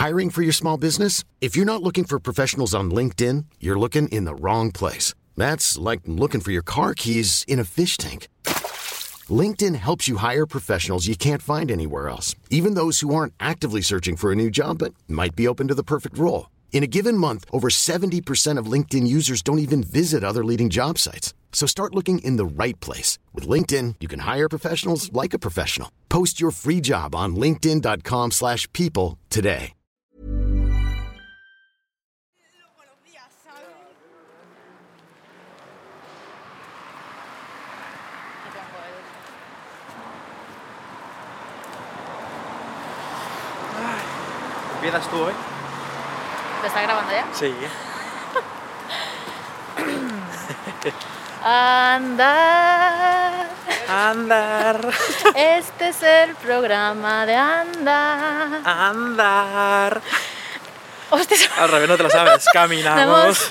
Hiring for your small business? If you're not looking for professionals on LinkedIn, you're looking in the wrong place. That's like looking for your car keys in a fish tank. LinkedIn helps you hire professionals you can't find anywhere else, even those who aren't actively searching for a new job but might be open to the perfect role. In a given month, over 70% of LinkedIn users don't even visit other leading job sites. So start looking in the right place. With LinkedIn, you can hire professionals like a professional. Post your free job on linkedin.com/people today. ¿Empiezas tú hoy? ¿Te está grabando ya? Sí. Andar. Andar. Este es el programa de andar. Andar. Hostia. Al revés no te lo sabes. Caminamos.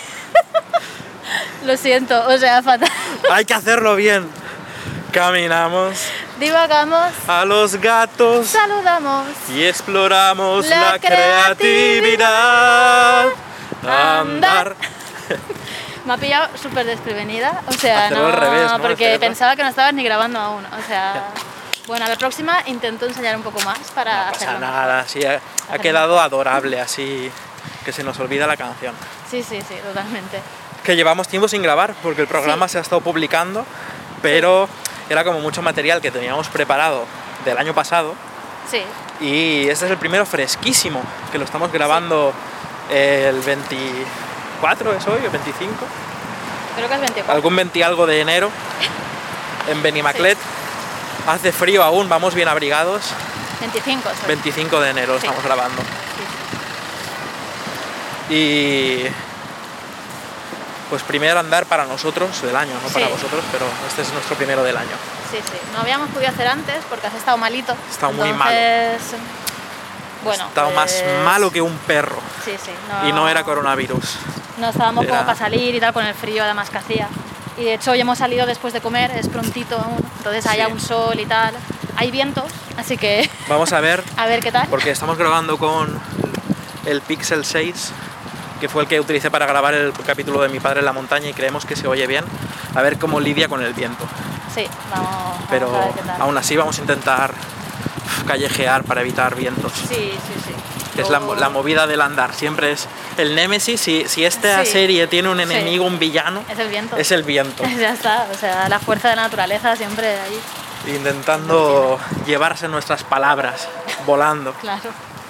Lo siento, o sea, fatal. Hay que hacerlo bien. Caminamos. Divagamos. A los gatos. Saludamos. Y exploramos La la creatividad. Andar. Me ha pillado súper desprevenida, o sea, Hacerlo al revés, ¿no? porque Hacerlo. pensaba que no estabas ni grabando aún, o sea... Bueno, a la próxima intento ensayar un poco más para No pasa hacerlo nada, mejor. sí, ha quedado adorable, así que se nos olvida la canción. Sí, totalmente. Que llevamos tiempo sin grabar porque el programa Sí. se ha estado publicando, pero era como mucho material que teníamos preparado del año pasado Sí, y este es el primero fresquísimo, que lo estamos grabando el 24, ¿es hoy? ¿El 25? creo que es 24. Algún 20 y algo de enero en Benimaclet. Hace frío aún, vamos bien abrigados. 25, sí. 25 de enero lo Sí. estamos grabando. Sí. Y pues primer andar para nosotros del año, no para Sí. vosotros, pero este es nuestro primero del año. Sí. No habíamos podido hacer antes porque has estado malito. He estado muy malo. Entonces, bueno, He estado más pues, malo que un perro. Sí. Y no era coronavirus. No estábamos Era- como para salir y tal con el frío además que hacía. Y de hecho hoy hemos salido después de comer, es prontito aún, entonces hay Sí. un sol y tal. Hay vientos, así que Vamos a ver, a ver qué tal. porque estamos grabando con el Pixel 6, que fue el que utilicé para grabar el capítulo de Mi padre en la montaña y creemos que se oye bien. A ver cómo lidia con el viento. Sí, vamos Pero a ver qué tal. aún así vamos a intentar callejear para evitar vientos. Sí. Que es la movida del andar, siempre es el némesis. Si esta Sí. serie tiene un Sí. enemigo, un villano, Es el viento. es el viento. Ya está, o sea, la fuerza de la naturaleza siempre ahí. Intentando llevarse nuestras palabras, volando. Claro.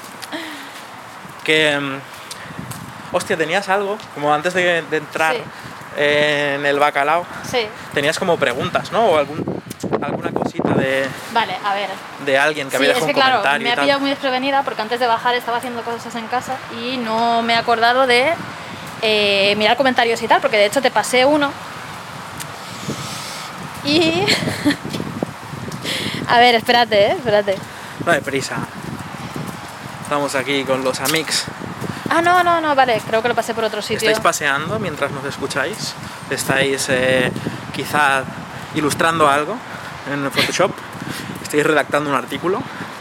Que, hostia, tenías algo, como antes de entrar Sí. en el bacalao, Sí. tenías como preguntas, ¿no? O alguna cosita Vale, a ver. de alguien que había Sí, dejado es que un claro, comentario me y ha tal. pillado muy desprevenida porque antes de bajar estaba haciendo cosas en casa y no me he acordado de mirar comentarios y tal, porque de hecho te pasé uno. Y... a ver, espérate. No hay prisa. Estamos aquí con los amics. Ah, no, vale, creo que lo pasé por otro sitio. ¿Estáis paseando mientras nos escucháis? ¿Estáis quizá ilustrando algo en Photoshop? ¿Estáis redactando un artículo?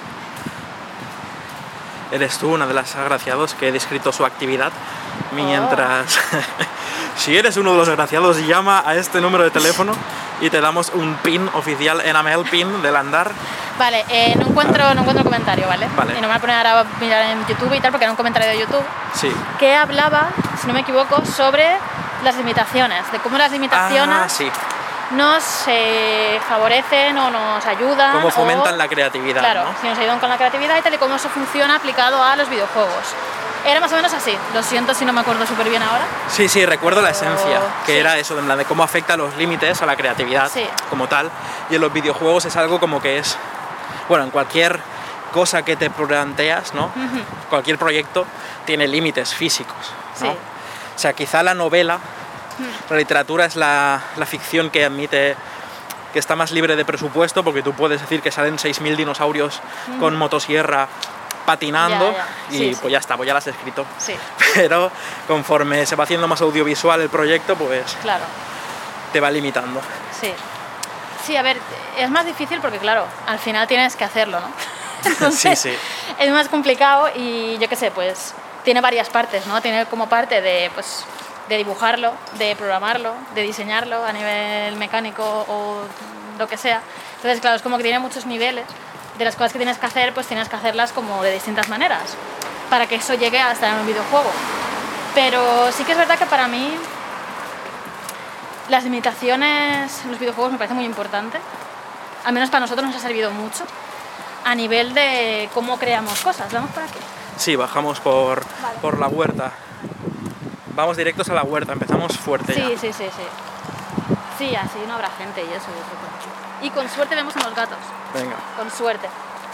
¿Eres tú una de las agraciados que he descrito su actividad? Mientras... Si eres uno de los agraciados, llama a este número de teléfono y te damos un pin oficial, enamel pin del andar. Vale, no encuentro el comentario, ¿vale? Vale. Y no me voy a poner ahora a mirar en YouTube y tal, porque era un comentario de YouTube Sí. que hablaba, si no me equivoco, sobre las limitaciones, de cómo las limitaciones Ah, sí. nos favorecen o nos ayudan. Cómo fomentan o, la creatividad, claro, ¿no? si nos ayudan con la creatividad y tal, y cómo eso funciona aplicado a los videojuegos. Era más o menos así, lo siento si no me acuerdo súper bien ahora. Sí, recuerdo la esencia, que sí. era eso, en plan de cómo afecta los límites a la creatividad Sí. como tal. Y en los videojuegos es algo como que es, bueno, en cualquier cosa que te planteas, ¿no? Cualquier proyecto tiene límites físicos, ¿no? Sí. O sea, quizá la novela, la literatura es la ficción que admite, que está más libre de presupuesto, porque tú puedes decir que salen 6.000 dinosaurios con motosierra patinando Ya. y Sí, pues sí. ya está, pues ya las has escrito. Sí, Pero conforme se va haciendo más audiovisual el proyecto, pues claro, te va limitando. sí. Sí, a ver, es más difícil porque, claro, al final tienes que hacerlo, ¿no? Entonces Sí, sí. es más complicado y yo qué sé, pues tiene varias partes, ¿no? Tiene como parte de, pues, de dibujarlo, de programarlo, de diseñarlo a nivel mecánico o lo que sea. Entonces, claro, es como que tiene muchos niveles. De las cosas que tienes que hacer, pues tienes que hacerlas como de distintas maneras para que eso llegue a estar en un videojuego. Pero sí que es verdad que para mí las limitaciones en los videojuegos me parece muy importante. Al menos para nosotros nos ha servido mucho a nivel de cómo creamos cosas. ¿Vamos por aquí? Sí, bajamos por la huerta. Vamos directos a la huerta, empezamos fuerte ya. Sí. Sí, así no habrá gente y eso. Y con suerte vemos unos gatos. Venga. Con suerte.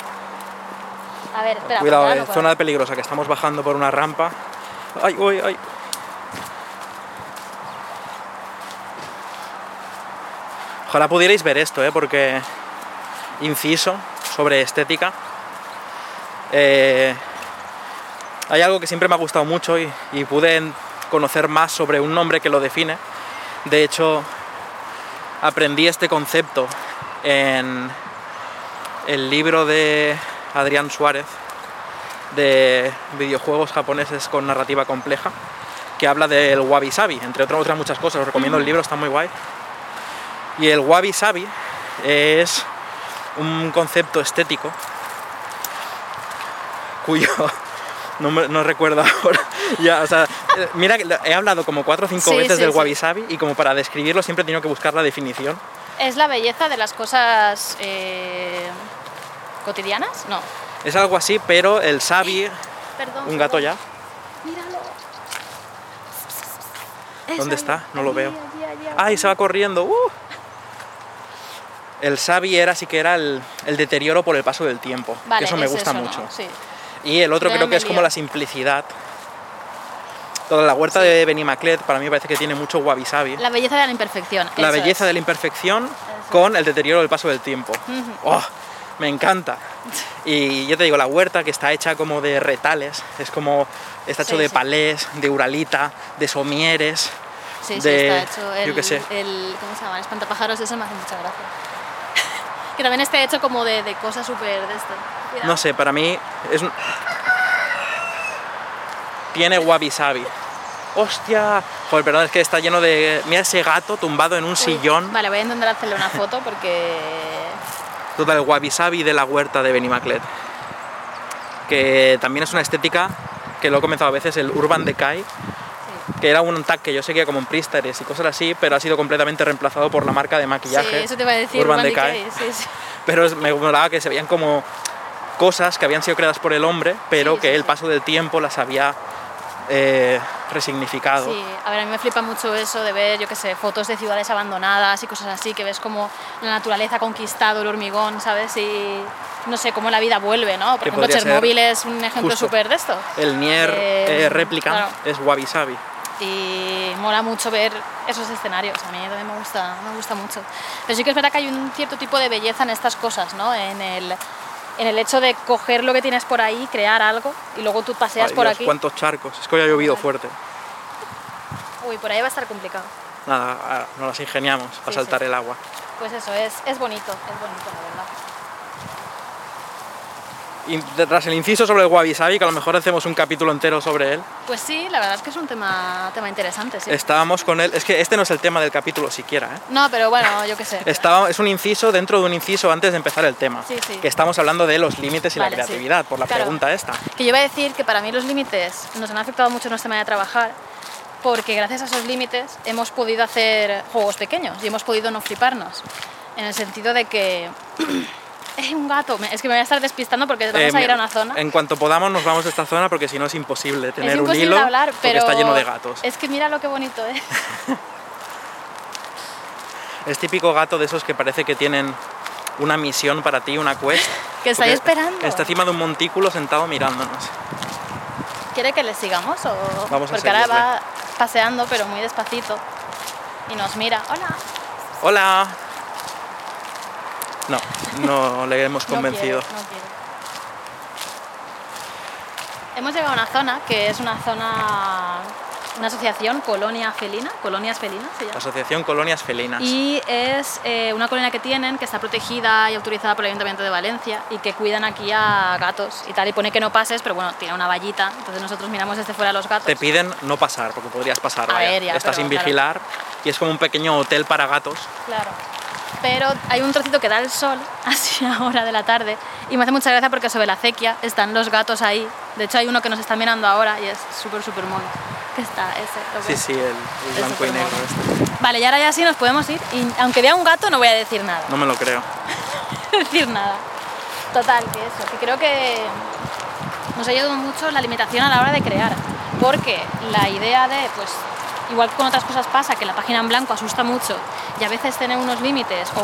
A ver, espera. Cuidado, para atrás, zona peligrosa, que estamos bajando por una rampa. ¡Ay, uy, ay! Ojalá pudierais ver esto, porque inciso sobre estética. Hay algo que siempre me ha gustado mucho y pude conocer más sobre un nombre que lo define. De hecho, aprendí este concepto en el libro de Adrián Suárez de videojuegos japoneses con narrativa compleja, que habla del wabi-sabi, entre otras muchas cosas. Os recomiendo el libro, está muy guay. Y el wabi-sabi es un concepto estético cuyo no recuerdo ahora. Ya, o sea, mira, he hablado como 4 o 5 veces del wabi-sabi y como para describirlo siempre he tenido que buscar la definición. ¿Es la belleza de las cosas cotidianas? No. Es algo así, pero el sabi... Perdón. Un gato ya. Míralo. ¿Dónde está? No lo veo. ¡Ay, se va corriendo! El sabi sí que era el deterioro por el paso del tiempo. Vale, que eso me gusta ¿no? mucho. Sí. Y el otro creo que es como la simplicidad. Toda la huerta de Benimaclet para mí me parece que tiene mucho wabi-sabi. La belleza de la imperfección. La belleza de la imperfección con el deterioro del paso del tiempo. ¡Oh! Me encanta. Y yo te digo, la huerta, que está hecha como de retales, está hecho de palés, de uralita, de somieres. Sí, de, está hecho yo qué sé. ¿cómo se llama? El espantapájaros, eso me hace mucha gracia. Que también está hecho como de cosas súper de esto. Cuidado. No sé, para mí tiene wabi-sabi. ¡Hostia! Joder, perdón, es que está lleno de... Mira ese gato tumbado en un sillón. Vale, voy a intentar hacerle una foto porque... Total, el wabi-sabi de la huerta de Benimaclet. Que también es una estética que lo he comenzado a veces, el Urban Decay, que era un tag que yo seguía como en Pristares y cosas así, pero ha sido completamente reemplazado por la marca de maquillaje. Sí, eso te iba a decir, Urban Decay. Sí. Pero me molaba que se veían como cosas que habían sido creadas por el hombre, pero que el paso del tiempo las había resignificado. Sí, a ver, a mí me flipa mucho eso de ver, yo qué sé, fotos de ciudades abandonadas y cosas así, que ves como la naturaleza ha conquistado el hormigón, ¿sabes? Y no sé, cómo la vida vuelve, ¿no? Por ejemplo, Chernobyl es un ejemplo súper de esto. El Nier Replicant es wabi-sabi. Y mola mucho ver esos escenarios, a mí también me gusta mucho. Pero sí que es verdad que hay un cierto tipo de belleza en estas cosas, ¿no? En el hecho de coger lo que tienes por ahí, crear algo y luego tú paseas por aquí. ¿Cuántos charcos? Es que hoy ha llovido fuerte. Uy, por ahí va a estar complicado. Nada, nos las ingeniamos para saltar el agua. Pues eso, es bonito, la verdad. Y tras el inciso sobre el wabi-sabi, que a lo mejor hacemos un capítulo entero sobre él. Pues sí, la verdad es que es un tema interesante, sí. Estábamos con él, es que este no es el tema del capítulo siquiera, No, pero bueno, yo qué sé. Es un inciso dentro de un inciso antes de empezar el tema. Sí. Que estamos hablando de los límites y la creatividad, por la pregunta esta. Que yo iba a decir que para mí los límites nos han afectado mucho en nuestra manera de trabajar, porque gracias a esos límites hemos podido hacer juegos pequeños y hemos podido no fliparnos. En el sentido de que... un gato, es que me voy a estar despistando porque vamos a ir a una zona. En cuanto podamos nos vamos de esta zona porque si no es imposible tener un hilo hablar, porque está lleno de gatos. Es que mira lo que bonito es. Es típico gato de esos que parece que tienen una misión para ti, una quest. Que estáis esperando. Está encima de un montículo sentado mirándonos. ¿Quiere que le sigamos? Vamos a porque ahora va paseando pero muy despacito y nos mira. Hola. No le hemos convencido. No quiere. Hemos llegado a una zona que es una zona una asociación, Colonias Felinas se llama. Asociación Colonias Felinas. Y es una colonia que tienen, que está protegida y autorizada por el Ayuntamiento de Valencia y que cuidan aquí a gatos y tal. Y pone que no pases, pero bueno, tiene una vallita, entonces nosotros miramos desde fuera a los gatos. Te piden no pasar, porque podrías pasar, A vaya. ver, ya, Estás pero, sin vigilar y es como un pequeño hotel para gatos. Claro. Pero hay un trocito que da el sol, así a hora de la tarde, y me hace mucha gracia porque sobre la acequia están los gatos ahí. De hecho hay uno que nos está mirando ahora y es súper mono. ¿Qué está ese? ¿Lo ves? Sí, el blanco y negro este. Vale, y ahora ya sí nos podemos ir. Y aunque vea un gato no voy a decir nada. No me lo creo. Decir nada. Total, que eso, que creo que nos ha ayudado mucho la limitación a la hora de crear. Porque la idea de, pues, igual que con otras cosas pasa, que la página en blanco asusta mucho y a veces tener unos límites o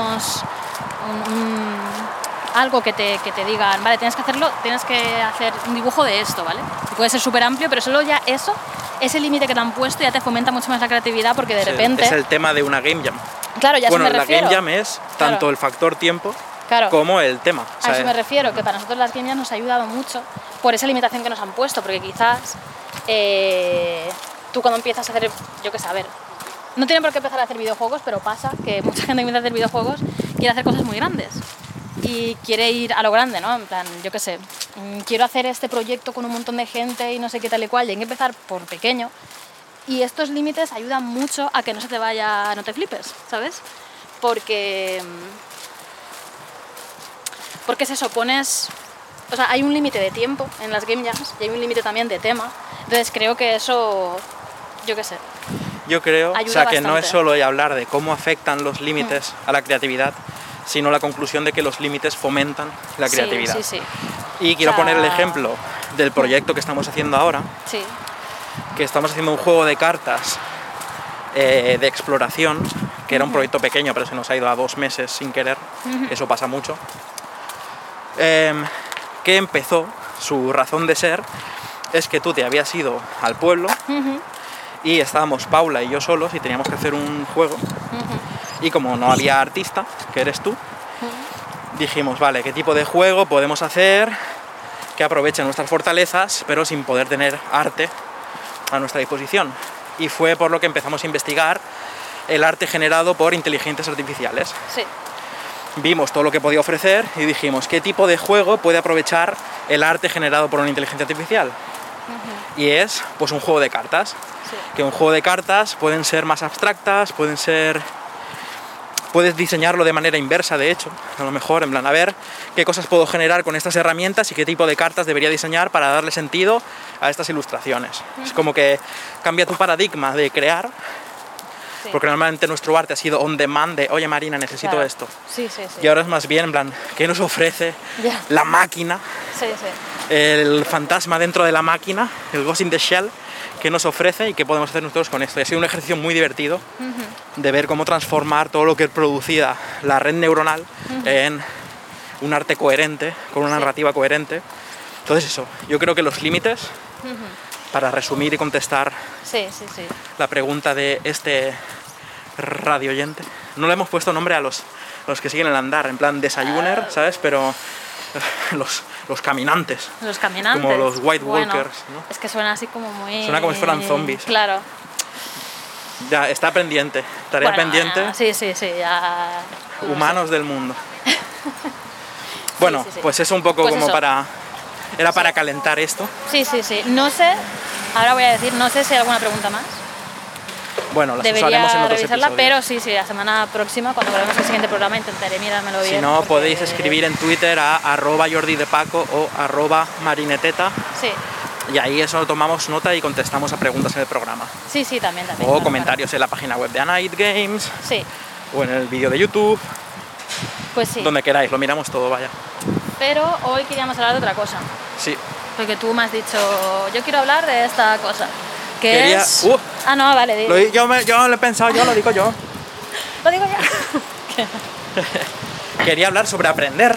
algo que te digan, vale, tienes que hacer un dibujo de esto, ¿vale? Y puede ser súper amplio, pero solo ya eso, ese límite que te han puesto ya te fomenta mucho más la creatividad porque de repente... Es el tema de una Game Jam. Claro, ya bueno, eso me refiero. la Game Jam es tanto Claro. el factor tiempo Claro. como el tema. O sea, A eso me refiero, que para nosotros las Game Jams nos ha ayudado mucho por esa limitación que nos han puesto, porque quizás tú cuando empiezas a hacer, yo qué sé, a ver, no tienen por qué empezar a hacer videojuegos, pero pasa que mucha gente que empieza a hacer videojuegos quiere hacer cosas muy grandes y quiere ir a lo grande, ¿no? En plan, yo qué sé, quiero hacer este proyecto con un montón de gente y no sé qué tal y cual, y hay que empezar por pequeño. Y estos límites ayudan mucho a que no se te vaya, no te flipes, ¿sabes? Porque es eso, o sea, hay un límite de tiempo en las Game Jams y hay un límite también de tema. Entonces creo que eso, yo qué sé. Yo creo, ayuda o sea, que no bastante. es solo hablar de cómo afectan los límites a la creatividad, sino la conclusión de que los límites fomentan la creatividad. Sí. Y quiero O sea, poner el ejemplo del proyecto que estamos haciendo ahora, Sí. que estamos haciendo un juego de cartas de exploración, que era un proyecto pequeño, pero se nos ha ido a 2 meses sin querer, eso pasa mucho, que empezó, su razón de ser, es que tú te habías ido al pueblo y estábamos Paula y yo solos y teníamos que hacer un juego, y como no había artista, que eres tú, dijimos, vale, ¿qué tipo de juego podemos hacer que aproveche nuestras fortalezas, pero sin poder tener arte a nuestra disposición? Y fue por lo que empezamos a investigar el arte generado por inteligencias artificiales. Sí. Vimos todo lo que podía ofrecer y dijimos, ¿qué tipo de juego puede aprovechar el arte generado por una inteligencia artificial? Y es, pues, un juego de cartas. Sí. Que un juego de cartas pueden ser más abstractas, puedes diseñarlo de manera inversa, de hecho, a lo mejor, en plan, a ver qué cosas puedo generar con estas herramientas y qué tipo de cartas debería diseñar para darle sentido a estas ilustraciones. Es como que cambia tu paradigma de crear, Sí. porque normalmente nuestro arte ha sido on demand de, oye Marina, necesito Claro. esto. Sí. Y ahora es más bien, en plan, ¿qué nos ofrece Ya. la máquina, Sí. el fantasma dentro de la máquina, el Ghost in the Shell, qué nos ofrece y qué podemos hacer nosotros con esto? Y ha sido un ejercicio muy divertido de ver cómo transformar todo lo que producía la red neuronal en un arte coherente, con una narrativa coherente. Entonces eso, yo creo que los límites, para resumir y contestar Sí. la pregunta de este radio oyente, no le hemos puesto nombre a los que siguen el andar, en plan desayuner, ¿sabes? Pero los caminantes. Los caminantes. Como los White Bueno, Walkers, ¿no? Es que suena así como muy... Suena como si fueran zombies. Claro. Ya, está pendiente, tarea Bueno, pendiente, Sí, ya... humanos del mundo. Bueno, sí. pues es un poco Pues como eso. Era para calentar esto. Sí. No sé, ahora voy a decir, no sé si hay alguna pregunta más. Bueno, las Debería usaremos en otros revisarla, episodios. pero sí, la semana próxima, cuando grabemos el siguiente programa, intentaré mirármelo bien. Si no, porque- podéis escribir en Twitter a @jordidepaco o @marineteta, Sí, y ahí eso tomamos nota y contestamos a preguntas en el programa. sí, también. O claro, comentarios en la página web de A Night Games, claro. Sí, o en el vídeo de YouTube, pues sí. donde queráis, lo miramos todo, vaya. Pero hoy queríamos hablar de otra cosa. Sí. Porque tú me has dicho, yo quiero hablar de esta cosa. Que Quería- es... ¡Uh! Ah, no, vale, di. Yo lo he pensado, yo lo digo yo. Lo digo ya. Quería hablar sobre aprender,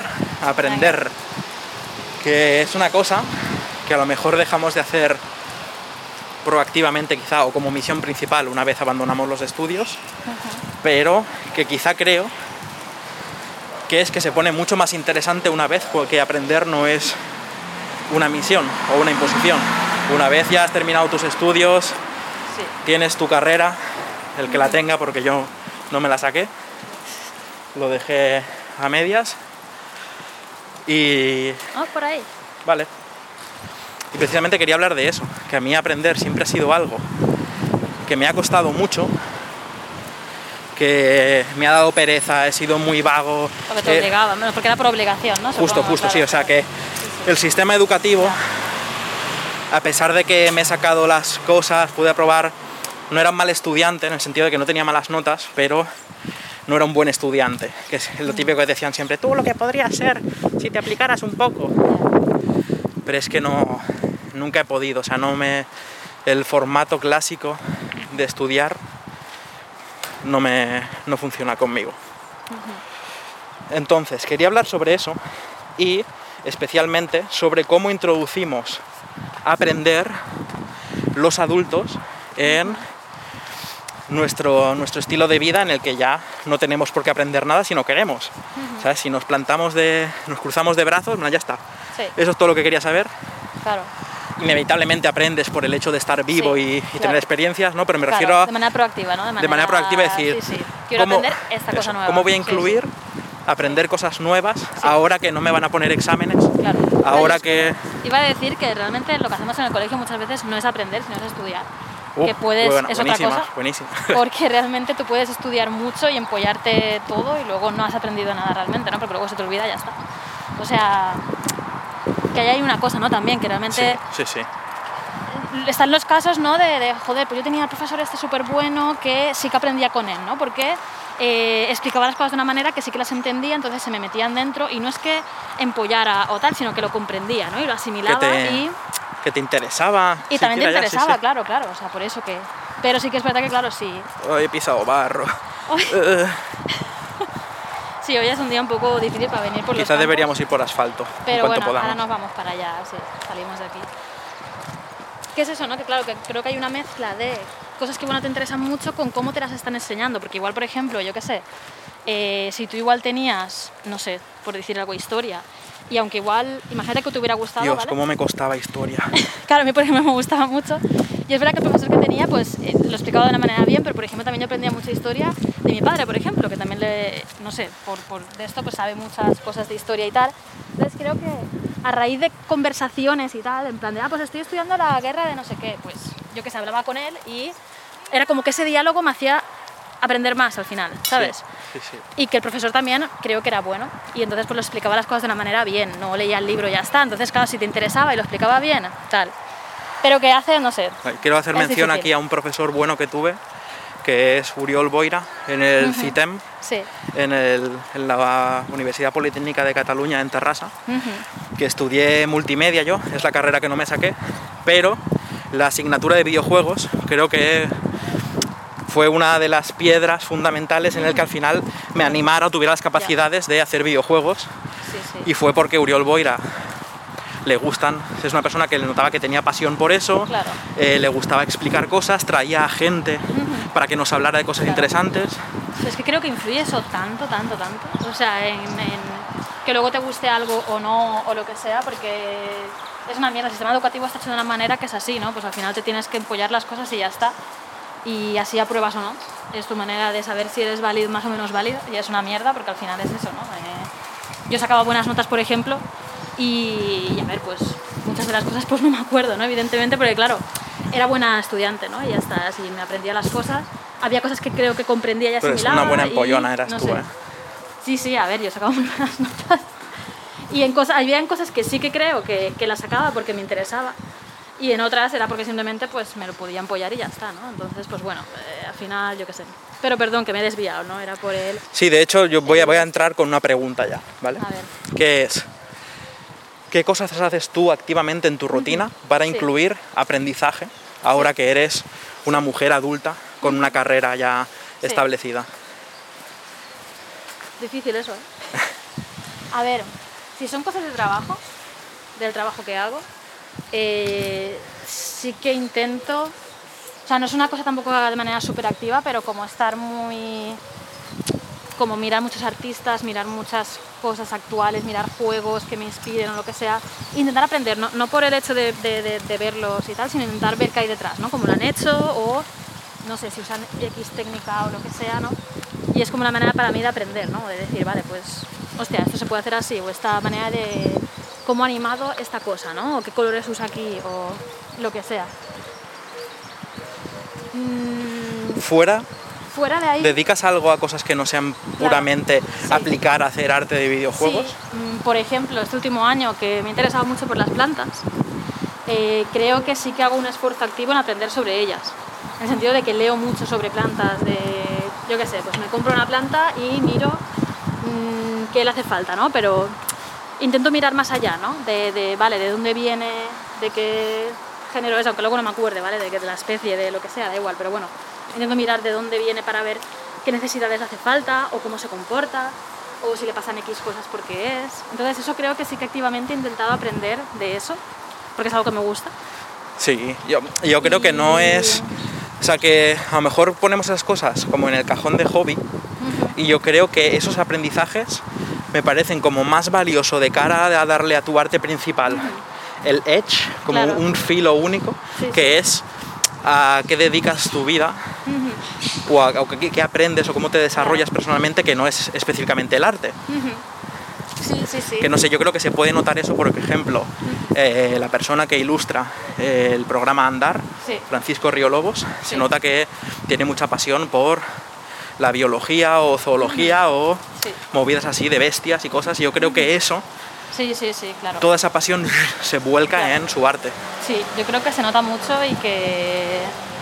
que es una cosa que a lo mejor dejamos de hacer proactivamente quizá, o como misión principal una vez abandonamos los estudios, pero que quizá creo que es que se pone mucho más interesante una vez que aprender no es una misión o una imposición. Una vez ya has terminado tus estudios Sí. Tienes tu carrera, el que la tenga, porque yo no me la saqué. Lo dejé a medias. Y... por ahí. Vale. Y precisamente quería hablar de eso, que a mí aprender siempre ha sido algo que me ha costado mucho, que me ha dado pereza, he sido muy vago. Porque te obligaba, porque era por obligación, ¿no? Justo, Supongo, claro, sí, o sea que el sistema educativo, a pesar de que me he sacado las cosas, pude aprobar, no era un mal estudiante en el sentido de que no tenía malas notas, pero no era un buen estudiante, que es lo típico que decían siempre, tú lo que podrías ser si te aplicaras un poco. Pero es que no, nunca he podido, o sea, el formato clásico de estudiar no funciona conmigo. Entonces, quería hablar sobre eso y especialmente sobre cómo introducimos aprender los adultos en nuestro estilo de vida, en el que ya no tenemos por qué aprender nada si no queremos. ¿Sabes? Si nos cruzamos de brazos, ya está. Sí. Eso es todo lo que quería saber. Claro. Inevitablemente aprendes por el hecho de estar vivo y tener experiencias, ¿no? Pero me refiero a... De manera proactiva, ¿no? De manera proactiva, decir... Sí. Quiero aprender esta cosa nueva. ¿Cómo voy a incluir aprender cosas nuevas ahora que no me van a poner exámenes? Claro. Ahora que... Iba a decir que realmente lo que hacemos en el colegio muchas veces no es aprender, sino es estudiar. Que es otra cosa. Buenísima. Porque realmente tú puedes estudiar mucho y empollarte todo y luego no has aprendido nada realmente, ¿no? Porque luego se te olvida y ya está. O sea, que ahí hay una cosa, ¿no? También, que realmente... Sí. Están los casos, ¿no? Joder, pues yo tenía al profesor súper bueno que sí que aprendía con él, ¿no? Porque explicaba las cosas de una manera que sí que las entendía, entonces se me metían dentro y no es que empollara o tal, sino que lo comprendía, ¿no? Y lo asimilaba que te interesaba. Y también te interesaba, claro, o sea, por eso que... Pero sí que es verdad que, claro, sí. Hoy he pisado barro. Sí, hoy es un día un poco difícil para venir por los Quizás deberíamos ir por asfalto. Pero bueno, podamos. ahora nos vamos para allá, sí, salimos de aquí. ¿Qué es eso, no? Que claro, que creo que hay una mezcla de cosas que te interesan mucho con cómo te las están enseñando, porque igual, por ejemplo, yo qué sé, si tú igual tenías, no sé, por decir algo, historia, y aunque igual, imagínate que te hubiera gustado, Dios, ¿vale? cómo me costaba historia. Claro, a mí, por ejemplo, me gustaba mucho, y es verdad que el profesor que tenía, pues, lo explicaba de una manera bien, pero, por ejemplo, también yo aprendía mucha historia de mi padre, por ejemplo, que también no sé, por de esto, pues sabe muchas cosas de historia y tal. Entonces creo que a raíz de conversaciones y tal, en plan de, pues estoy estudiando la guerra de no sé qué, pues yo que sé, hablaba con él y era como que ese diálogo me hacía aprender más al final, ¿sabes? Sí. Y que el profesor también creo que era bueno y entonces pues lo explicaba las cosas de una manera bien, no leía el libro y ya está, entonces claro, si te interesaba y lo explicaba bien, tal. Pero que hace, no sé. Quiero hacer mención difícil. aquí a un profesor bueno que tuve, que es Oriol Boira, en el CITEM, en la Universidad Politécnica de Cataluña, en Terrassa, que estudié multimedia yo, es la carrera que no me saqué, pero la asignatura de videojuegos creo que fue una de las piedras fundamentales en el que al final me animara o tuviera las capacidades de hacer videojuegos, y fue porque Oriol Boira le gustan, es una persona que le notaba que tenía pasión por eso, le gustaba explicar cosas, traía a gente para que nos hablara de cosas interesantes. Es que creo que influye eso tanto, o sea, en que luego te guste algo o no, o lo que sea, porque es una mierda, el sistema educativo está hecho de una manera que es así, ¿no? Pues al final te tienes que empollar las cosas y ya está, y así apruebas o no, es tu manera de saber si eres válido, más o menos válido, y es una mierda porque al final es eso, ¿no? Yo sacaba buenas notas, por ejemplo, y a ver, pues muchas de las cosas pues no me acuerdo, ¿no? Evidentemente, porque claro, era buena estudiante, ¿no? Y ya está, así me aprendía las cosas. Había cosas que creo que comprendía y asimilaba. Pero es una buena empollona eras no tú, sé. Sí, a ver, yo sacaba muy buenas notas. Y había cosas que sí que creo que las sacaba porque me interesaba. Y en otras era porque simplemente pues me lo podía empollar y ya está, ¿no? Entonces, pues bueno, al final, yo qué sé. Pero perdón, que me he desviado, ¿no? Era por él. Sí, de hecho, yo voy a entrar con una pregunta ya, ¿vale? A ver. ¿Qué es? ¿Qué cosas haces tú activamente en tu rutina para incluir aprendizaje ahora que eres una mujer adulta con una carrera ya establecida? Difícil eso, ¿eh? A ver, si son cosas de trabajo, del trabajo que hago, sí que intento, o sea, no es una cosa tampoco de manera súper activa, pero como estar muy como mirar muchos artistas, mirar muchas cosas actuales, mirar juegos que me inspiren o lo que sea, intentar aprender, no por el hecho de verlos y tal, sino intentar ver qué hay detrás, ¿no? Cómo lo han hecho o, no sé, si usan X técnica o lo que sea, ¿no? Y es como una manera para mí de aprender, ¿no? De decir, vale, pues, hostia, esto se puede hacer así, o esta manera de cómo ha animado esta cosa, ¿no? O qué colores usa aquí, o lo que sea. Fuera de ahí... ¿Dedicas algo a cosas que no sean puramente aplicar a hacer arte de videojuegos? Sí. Por ejemplo, este último año que me he interesado mucho por las plantas, creo que sí que hago un esfuerzo activo en aprender sobre ellas. En el sentido de que leo mucho sobre plantas, yo qué sé, pues me compro una planta y miro qué le hace falta, ¿no? Pero intento mirar más allá, ¿no? Vale, de dónde viene, de qué género es, aunque luego no me acuerde, ¿vale? De la especie, de lo que sea, da igual, pero bueno. Intento mirar de dónde viene para ver qué necesidades hace falta o cómo se comporta o si le pasan X cosas porque es. Entonces eso creo que sí que activamente he intentado aprender de eso porque es algo que me gusta. Sí, yo creo que no es... O sea, que a lo mejor ponemos esas cosas como en el cajón de hobby y yo creo que esos aprendizajes me parecen como más valioso de cara a darle a tu arte principal el edge, como un filo único, que es a qué dedicas tu vida o qué aprendes o cómo te desarrollas personalmente, que no es específicamente el arte. Sí. Que no sé, yo creo que se puede notar eso, por ejemplo, la persona que ilustra el programa Andar, Francisco Riolobos, se nota que tiene mucha pasión por la biología o zoología o movidas así de bestias y cosas, y yo creo que eso... Sí, claro. Toda esa pasión se vuelca en su arte. Sí, yo creo que se nota mucho y que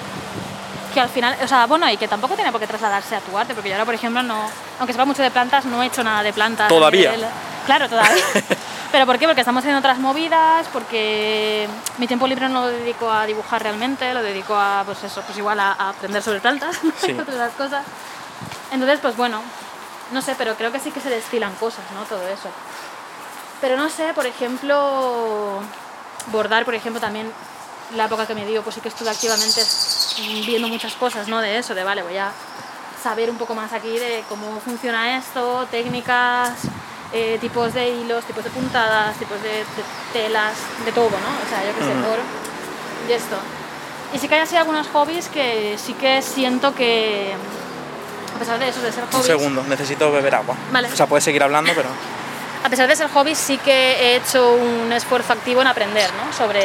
al final, o sea, bueno, y que tampoco tiene por qué trasladarse a tu arte, porque yo ahora, por ejemplo, no, aunque sepa mucho de plantas, no he hecho nada de plantas. ¿Todavía? Claro, todavía. ¿Pero por qué? Porque estamos haciendo otras movidas, porque mi tiempo libre no lo dedico a dibujar realmente, lo dedico a, pues eso, pues igual a aprender sobre plantas, otras cosas. Entonces, pues bueno, no sé, pero creo que sí que se destilan cosas, ¿no? Todo eso. Pero no sé, por ejemplo, bordar, por ejemplo, también la época que me dio, pues sí que estuve activamente viendo muchas cosas, ¿no? De eso, de vale, voy a saber un poco más aquí de cómo funciona esto, técnicas, tipos de hilos, tipos de puntadas, tipos de telas, de todo, ¿no? O sea, yo qué sé, oro y esto. Y sí que hay así algunos hobbies que sí que siento que, a pesar de eso, de ser hobbies... Un segundo, necesito beber agua. Vale. O sea, puedes seguir hablando, pero... A pesar de ser hobby, sí que he hecho un esfuerzo activo en aprender, ¿no? sobre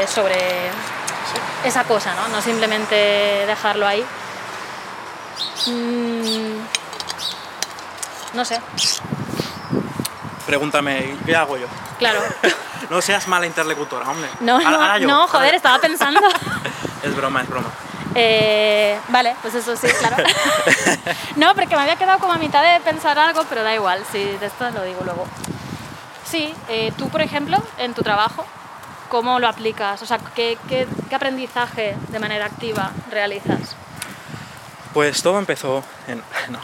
esa cosa, ¿no? No simplemente dejarlo ahí. No sé. Pregúntame, ¿qué hago yo? Claro. No seas mala interlocutora, hombre. No, joder, estaba pensando. Es broma. Vale, pues eso sí, claro. No, porque me había quedado como a mitad de pensar algo, pero da igual, sí, de esto lo digo luego. Sí, tú, por ejemplo, en tu trabajo, ¿cómo lo aplicas? O sea, ¿qué aprendizaje de manera activa realizas? Pues todo empezó en... No.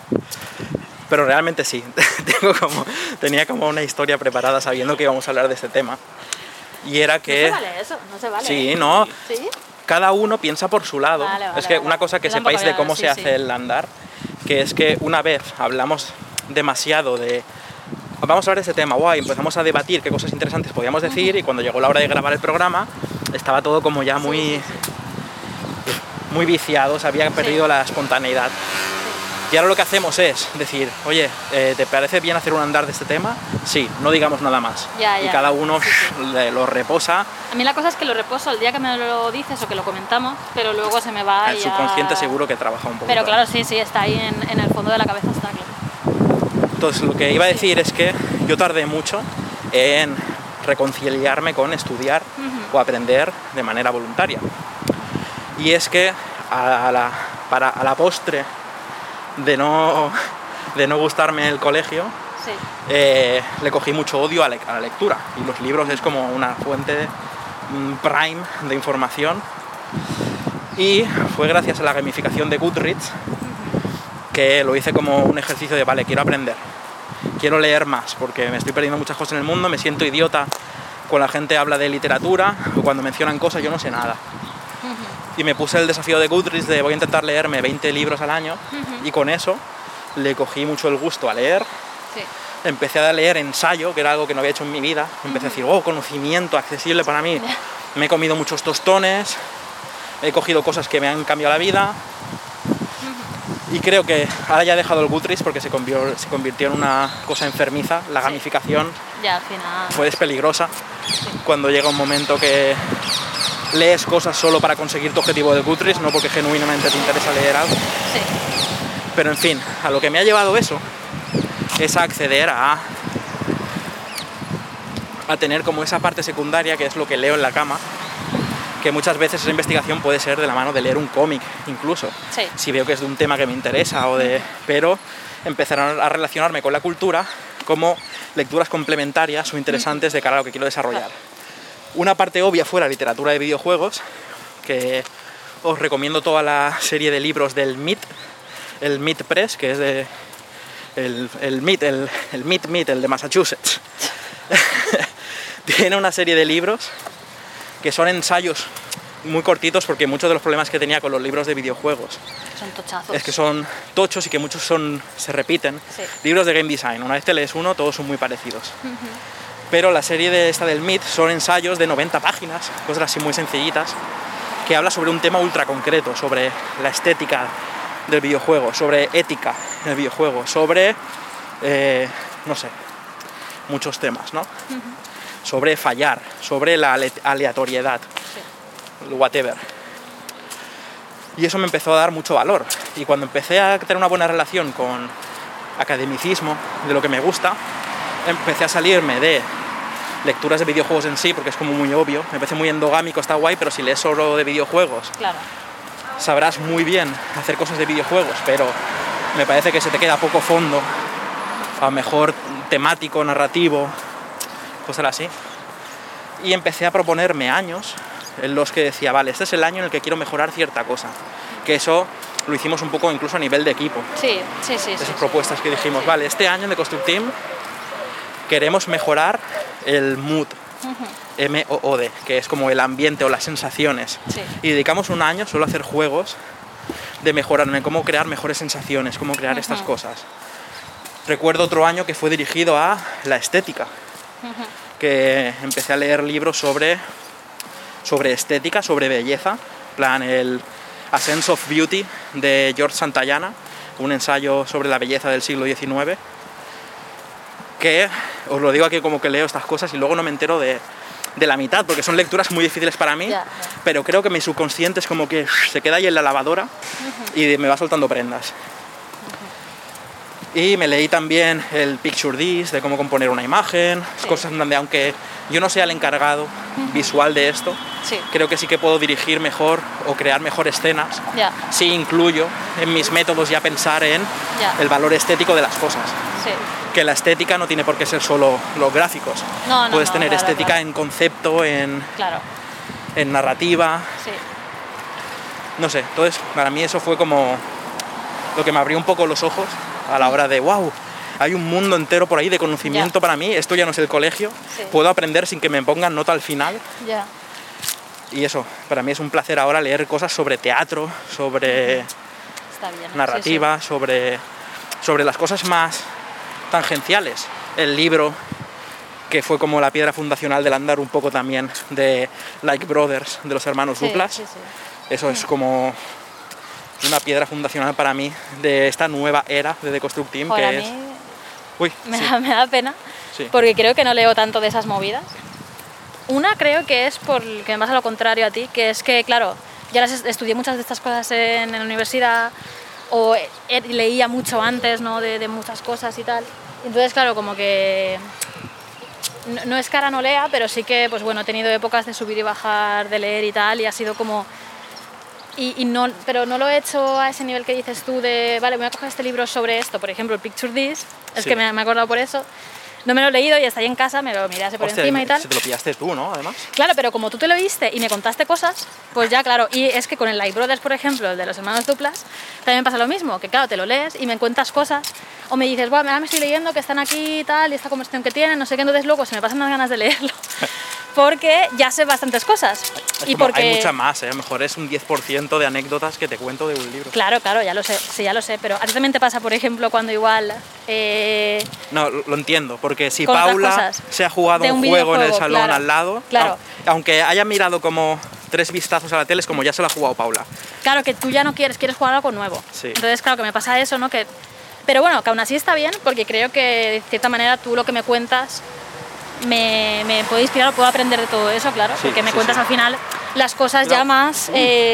Pero realmente sí. Tenía como una historia preparada sabiendo que íbamos a hablar de este tema. Y era que... No se vale eso, no se vale. Sí, no. ¿Sí? Cada uno piensa por su lado. Vale, es que una cosa que sepáis de cómo se hace el andar, que es que una vez hablamos demasiado de... Vamos a hablar de este tema, guay, empezamos a debatir qué cosas interesantes podíamos decir y cuando llegó la hora de grabar el programa estaba todo como ya muy viciado, se había perdido la espontaneidad. Y ahora lo que hacemos es decir, oye, ¿te parece bien hacer un andar de este tema? Sí, no digamos nada más. Y cada uno lo reposa. A mí la cosa es que lo reposo el día que me lo dices o que lo comentamos, pero luego se me va. El subconsciente seguro que trabaja un poco. Pero claro, sí, está ahí en el fondo de la cabeza, está claro. Entonces lo que iba a decir es que yo tardé mucho en reconciliarme con estudiar o aprender de manera voluntaria. Y es que a la postre de no gustarme el colegio, le cogí mucho odio a la lectura. Y los libros es como una fuente prime de información. Y fue gracias a la gamificación de Goodreads que lo hice como un ejercicio de, vale, quiero aprender, quiero leer más, porque me estoy perdiendo muchas cosas en el mundo, me siento idiota cuando la gente habla de literatura o cuando mencionan cosas, yo no sé nada. Y me puse el desafío de Goodreads de voy a intentar leerme 20 libros al año y con eso le cogí mucho el gusto a leer. Sí. Empecé a leer ensayo, que era algo que no había hecho en mi vida. Empecé a decir, conocimiento accesible para mí. Me he comido muchos tostones, he cogido cosas que me han cambiado la vida. Y creo que ahora ya he dejado el Goodreads porque se convirtió en una cosa enfermiza. La gamificación Ya, al final. pues es peligrosa. Cuando llega un momento que lees cosas solo para conseguir tu objetivo de Goodreads, no porque genuinamente te interesa leer algo. Sí. Pero en fin, a lo que me ha llevado eso es a acceder a tener como esa parte secundaria, que es lo que leo en la cama, que muchas veces esa investigación puede ser de la mano de leer un cómic incluso, Sí. si veo que es de un tema que me interesa pero empezar a relacionarme con la cultura como lecturas complementarias o interesantes de cara a lo que quiero desarrollar. Una parte obvia fue la literatura de videojuegos, que os recomiendo toda la serie de libros del MIT, el MIT Press, que es de el MIT de Massachusetts. Tiene una serie de libros que son ensayos muy cortitos, porque muchos de los problemas que tenía con los libros de videojuegos Son tochazos. es que son tochos y que muchos se repiten. Sí. Libros de game design, una vez te lees uno, todos son muy parecidos. Pero la serie de esta del MIT son ensayos de 90 páginas, cosas así muy sencillitas, que habla sobre un tema ultra concreto, sobre la estética del videojuego, sobre ética del videojuego, sobre, no sé, muchos temas, ¿no? Sobre fallar, sobre la aleatoriedad, whatever. Y eso me empezó a dar mucho valor. Y cuando empecé a tener una buena relación con academicismo, de lo que me gusta, empecé a salirme de lecturas de videojuegos en sí, porque es como muy obvio, me parece muy endogámico, está guay, pero si lees solo de videojuegos, Claro. sabrás muy bien hacer cosas de videojuegos, pero me parece que se te queda poco fondo, a lo mejor temático, narrativo, cosas así. Y empecé a proponerme años en los que decía, vale, este es el año en el que quiero mejorar cierta cosa. Que eso lo hicimos un poco incluso a nivel de equipo. Sí. Esas propuestas que dijimos, vale, este año en The Construct Team queremos mejorar el mood, M-O-O-D, que es como el ambiente o las sensaciones. Sí. Y dedicamos un año solo a hacer juegos de mejorarme, cómo crear mejores sensaciones, cómo crear estas cosas. Recuerdo otro año que fue dirigido a la estética, que empecé a leer libros sobre estética, sobre belleza, plan el A Sense of Beauty de George Santayana, un ensayo sobre la belleza del siglo XIX, que os lo digo aquí como que leo estas cosas y luego no me entero de la mitad, porque son lecturas muy difíciles para mí, Ya. pero creo que mi subconsciente es como que se queda ahí en la lavadora y me va soltando prendas. Y me leí también el Picture This, de cómo componer una imagen, Sí. cosas donde aunque yo no sea el encargado visual de esto, Sí. creo que sí que puedo dirigir mejor o crear mejor escenas Ya. si incluyo en mis métodos ya pensar en Ya. el valor estético de las cosas. Sí. Que la estética no tiene por qué ser solo los gráficos. No, Puedes tener claro, estética claro. en concepto, en Claro. narrativa, Sí. no sé. Entonces, para mí eso fue como lo que me abrió un poco los ojos a la hora de, wow, hay un mundo entero por ahí de conocimiento Ya. para mí, esto ya no es el colegio, Sí. puedo aprender sin que me pongan nota al final. Ya. Y eso, para mí es un placer ahora leer cosas sobre teatro, sobre Está bien. narrativa, sobre las cosas más tangenciales. El libro, que fue como la piedra fundacional del andar un poco también, de Like Brothers, de los hermanos Sí, Duplas. sí, sí. Eso es como una piedra fundacional para mí de esta nueva era de The Construct Team, Joder, que a es... mí Uy, me, sí, da, me da pena, sí. porque creo que no leo tanto de esas movidas. Una creo que es por que me pasa lo contrario a ti, que es que, claro, ya estudié muchas de estas cosas en la universidad, o leía mucho antes, ¿no? de muchas cosas y tal. Entonces, claro, como que no es que ahora no lea, pero sí que, pues bueno, he tenido épocas de subir y bajar, de leer y tal, y ha sido como... pero no lo he hecho a ese nivel que dices tú de, vale, voy a coger este libro sobre esto, por ejemplo, el Picture This, es Sí. que me he acordado por eso. No me lo he leído y está ahí en casa, me lo miré así por Hostia, encima y tal. si te lo pillaste tú, ¿no? Además. Claro, pero como tú te lo viste y me contaste cosas, pues ya, claro. Y es que con el Like Brothers, por ejemplo, el de los hermanos Duplas, también pasa lo mismo, que claro, te lo lees y me cuentas cosas, o me dices, bueno, ahora me estoy leyendo que están aquí y tal, y esta conversación que tienen, no sé qué, entonces luego se me pasan las ganas de leerlo. porque ya sé bastantes cosas. Y porque... Hay mucha más, a lo mejor es un 10% de anécdotas que te cuento de un libro. Claro, ya lo sé, sí, ya lo sé, pero a ti también te pasa, por ejemplo, cuando igual... No, lo entiendo, porque si con otras Paula cosas, se ha jugado de un un juego en el videojuego, salón claro, al lado, claro. Aunque haya mirado como 3 vistazos a la tele, es como ya se lo ha jugado Paula. Claro, que tú ya no quieres jugar algo nuevo. Sí. Entonces, claro, que me pasa eso, ¿no? Pero bueno, que aún así está bien, porque creo que de cierta manera tú lo que me cuentas me puede inspirar o puedo aprender de todo eso, claro, Sí, porque me sí, cuentas sí. al final las cosas ya más,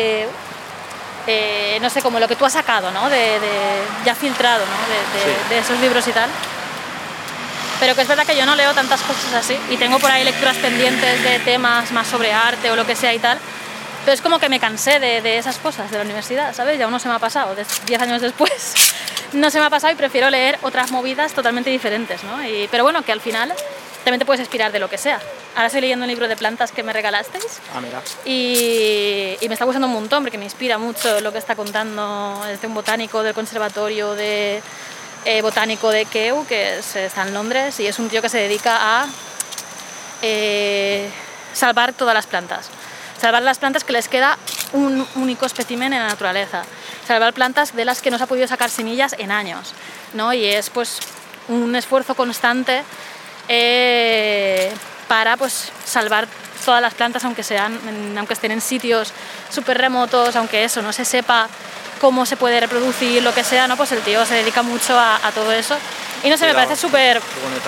no sé, como lo que tú has sacado, ¿no? Ya filtrado, ¿no? De esos libros y tal. Pero que es verdad que yo no leo tantas cosas así y tengo por ahí lecturas pendientes de temas más sobre arte o lo que sea y tal. Pero es como que me cansé de esas cosas de la universidad, ¿sabes? Ya aún no se me ha pasado, 10 años después no se me ha pasado y prefiero leer otras movidas totalmente diferentes, ¿no? Pero bueno, que al final también te puedes inspirar de lo que sea. Ahora estoy leyendo un libro de plantas que me regalasteis. Ah, mira. Y me está gustando un montón porque me inspira mucho lo que está contando un botánico del conservatorio botánico de Kew, que está en Londres, y es un tío que se dedica a salvar todas las plantas. Salvar las plantas que les queda un único espécimen en la naturaleza. Salvar plantas de las que no se ha podido sacar semillas en años, ¿no? Y es pues un esfuerzo constante para pues salvar todas las plantas, aunque estén en sitios súper remotos, aunque eso no se sepa cómo se puede reproducir, lo que sea, ¿no? Pues el tío se dedica mucho a todo eso. Y no sé, me parece súper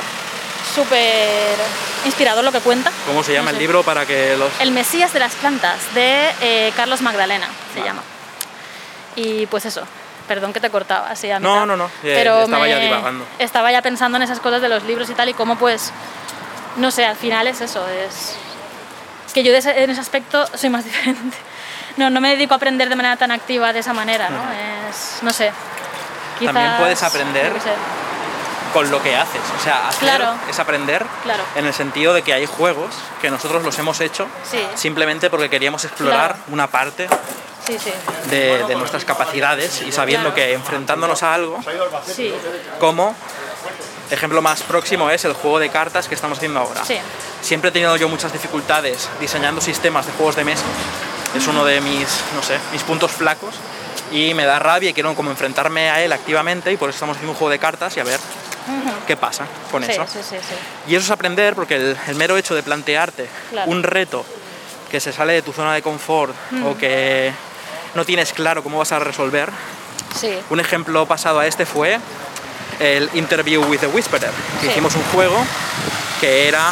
inspirador lo que cuenta. ¿Cómo se llama el libro para que los...? El Mesías de las plantas, de Carlos Magdalena, se llama. Y pues eso, perdón que te cortaba así a mitad. No, pero estaba ya divagando. Estaba ya pensando en esas cosas de los libros y tal, y cómo pues, no sé, al final es eso, es que yo en ese aspecto soy más diferente. No me dedico a aprender de manera tan activa de esa manera, ¿no? No sé. Quizás, también puedes aprender no sé, con lo que haces. O sea, hacer Claro. es aprender Claro. en el sentido de que hay juegos que nosotros los hemos hecho Sí. simplemente porque queríamos explorar Claro. una parte Sí. de nuestras capacidades y sabiendo Claro. que enfrentándonos a algo, Sí. como ejemplo más próximo es el juego de cartas que estamos haciendo ahora. Sí. Siempre he tenido yo muchas dificultades diseñando sistemas de juegos de mesa. Es uno de mis puntos flacos y me da rabia y quiero como enfrentarme a él activamente, y por eso estamos haciendo un juego de cartas y a ver qué pasa con eso. Sí. Y eso es aprender, porque el mero hecho de plantearte Claro. un reto que se sale de tu zona de confort o que no tienes claro cómo vas a resolver. Sí. Un ejemplo pasado a este fue el Interview with the Whisperer, que Sí. hicimos un juego que era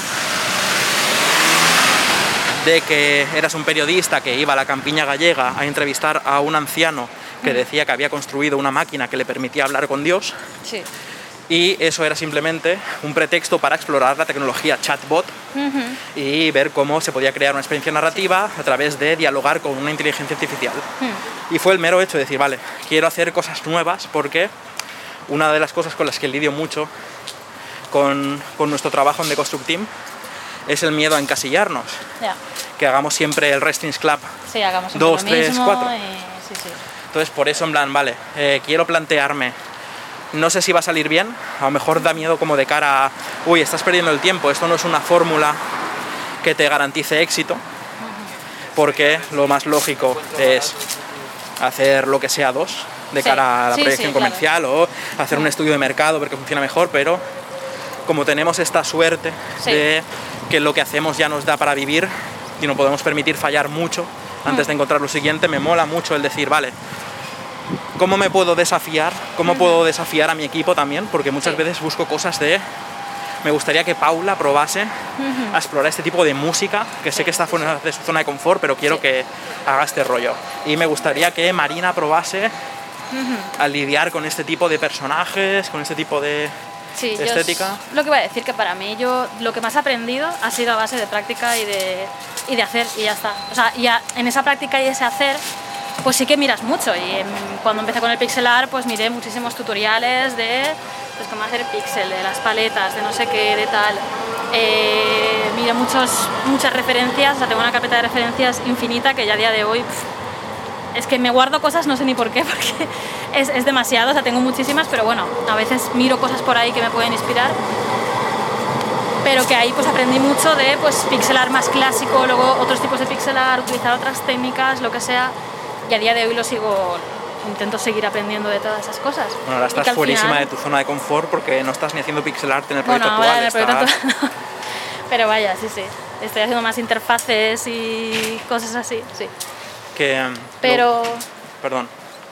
de que eras un periodista que iba a la campiña gallega a entrevistar a un anciano que decía que había construido una máquina que le permitía hablar con Dios, Sí. y eso era simplemente un pretexto para explorar la tecnología chatbot y ver cómo se podía crear una experiencia narrativa a través de dialogar con una inteligencia artificial. Y fue el mero hecho de decir, vale, quiero hacer cosas nuevas, porque una de las cosas con las que lidio mucho con nuestro trabajo en The Construct Team es el miedo a encasillarnos. Ya. Que hagamos siempre el Restless Club. Sí, hagamos 2, lo 3, mismo 4. Sí. Entonces, por eso, en plan, vale, quiero plantearme, no sé si va a salir bien, a lo mejor da miedo como de cara a, uy, estás perdiendo el tiempo, esto no es una fórmula que te garantice éxito, porque lo más lógico es hacer lo que sea de Sí. cara a la Sí, proyección claro. comercial, o hacer un estudio de mercado, ver que funciona mejor, pero como tenemos esta suerte Sí. de que lo que hacemos ya nos da para vivir y no podemos permitir fallar mucho antes de encontrar lo siguiente, me mola mucho el decir, vale, ¿cómo me puedo desafiar? ¿Cómo puedo desafiar a mi equipo también? Porque muchas Sí. veces busco cosas me gustaría que Paula probase a explorar este tipo de música, que sé que está fuera de su zona de confort, pero quiero Sí. que haga este rollo. Y me gustaría que Marina probase a lidiar con este tipo de personajes, con este tipo de Sí, estética. Lo que iba a decir, que para mí lo que más he aprendido ha sido a base de práctica y de hacer, y ya está. O sea, en esa práctica y ese hacer, pues sí que miras mucho. Y cuando empecé con el pixel art, pues miré muchísimos tutoriales de pues, cómo hacer pixel, de las paletas, de no sé qué, de tal. Miré muchas referencias, o sea, tengo una carpeta de referencias infinita que ya a día de hoy... Es que me guardo cosas, no sé ni por qué, porque es demasiado, o sea, tengo muchísimas, pero bueno, a veces miro cosas por ahí que me pueden inspirar. pero que ahí pues aprendí mucho de pues pixel art más clásico, luego otros tipos de pixel art, utilizar otras técnicas, lo que sea, y a día de hoy intento seguir aprendiendo de todas esas cosas. Bueno, ahora estás fuerísima de tu zona de confort porque no estás ni haciendo pixel art en el proyecto actual. En el proyecto actual. Pero vaya, sí. Estoy haciendo más interfaces y cosas así, sí. Pero... Perdón.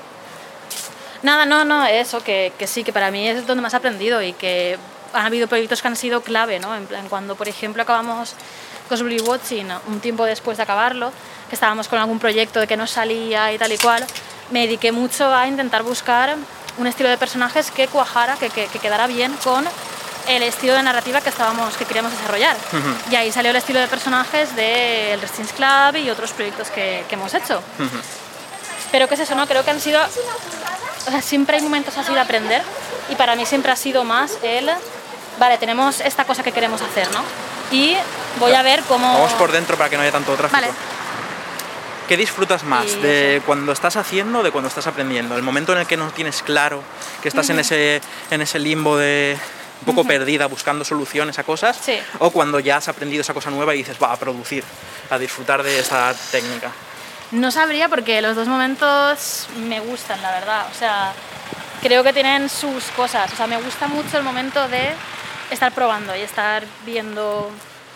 Nada, no, eso, que sí, que para mí es donde más he aprendido y que han habido proyectos que han sido clave, ¿no? En plan, cuando, por ejemplo, acabamos Cosplay Watching, un tiempo después de acabarlo, que estábamos con algún proyecto de que no salía y tal y cual, me dediqué mucho a intentar buscar un estilo de personajes que cuajara, que quedara bien con el estilo de narrativa que queríamos desarrollar. Uh-huh. Y ahí salió el estilo de personajes del Resistance Club y otros proyectos que hemos hecho. Uh-huh. Pero ¿qué es eso, no? Creo que han sido... O sea, siempre hay momentos así de aprender y para mí siempre ha sido más vale, tenemos esta cosa que queremos hacer, ¿no? Y voy a ver cómo... Vamos por dentro para que no haya tanto tráfico. Vale. ¿Qué disfrutas más de cuando estás haciendo o de cuando estás aprendiendo? ¿El momento en el que no tienes claro, que estás en ese limbo de un poco perdida buscando soluciones a cosas? Sí. ¿O cuando ya has aprendido esa cosa nueva y dices, va a producir, a disfrutar de esta técnica? No sabría porque los dos momentos me gustan, la verdad. O sea, creo que tienen sus cosas. O sea, me gusta mucho el momento de estar probando y estar viendo...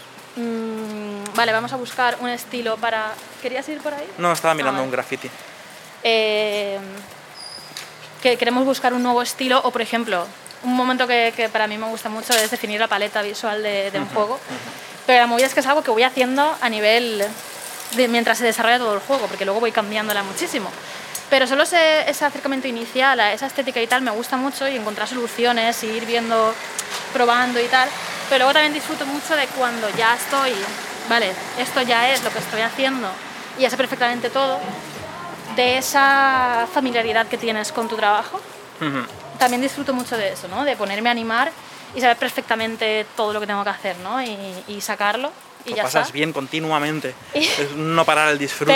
vale, vamos a buscar un estilo para... ¿Querías ir por ahí? No, estaba mirando un graffiti. Que queremos buscar un nuevo estilo o, por ejemplo, un momento que para mí me gusta mucho es definir la paleta visual de un juego. Pero la movida es que es algo que voy haciendo a nivel... mientras se desarrolla todo el juego, porque luego voy cambiándola muchísimo. Pero solo ese acercamiento inicial a esa estética y tal me gusta mucho y encontrar soluciones y ir viendo, probando y tal. Pero luego también disfruto mucho de cuando ya estoy, vale, esto ya es lo que estoy haciendo y ya sé perfectamente todo, de esa familiaridad que tienes con tu trabajo. Uh-huh. También disfruto mucho de eso, ¿no? De ponerme a animar y saber perfectamente todo lo que tengo que hacer, ¿no? Y sacarlo. Y lo pasas bien continuamente, es no parar el disfrute.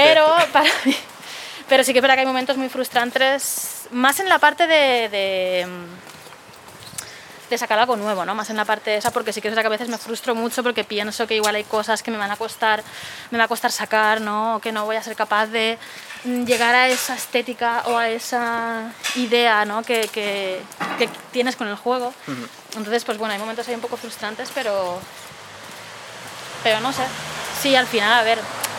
Pero sí que es verdad que hay momentos muy frustrantes, más en la parte de sacar algo nuevo, ¿no? Más en la parte esa, porque sí que es verdad que a veces me frustro mucho porque pienso que igual hay cosas que me va a costar sacar, ¿no? O que no voy a ser capaz de llegar a esa estética o a esa idea, ¿no? que tienes con el juego. Uh-huh. Entonces, pues bueno, hay momentos ahí un poco frustrantes, pero no sé, sí, al final, a ver,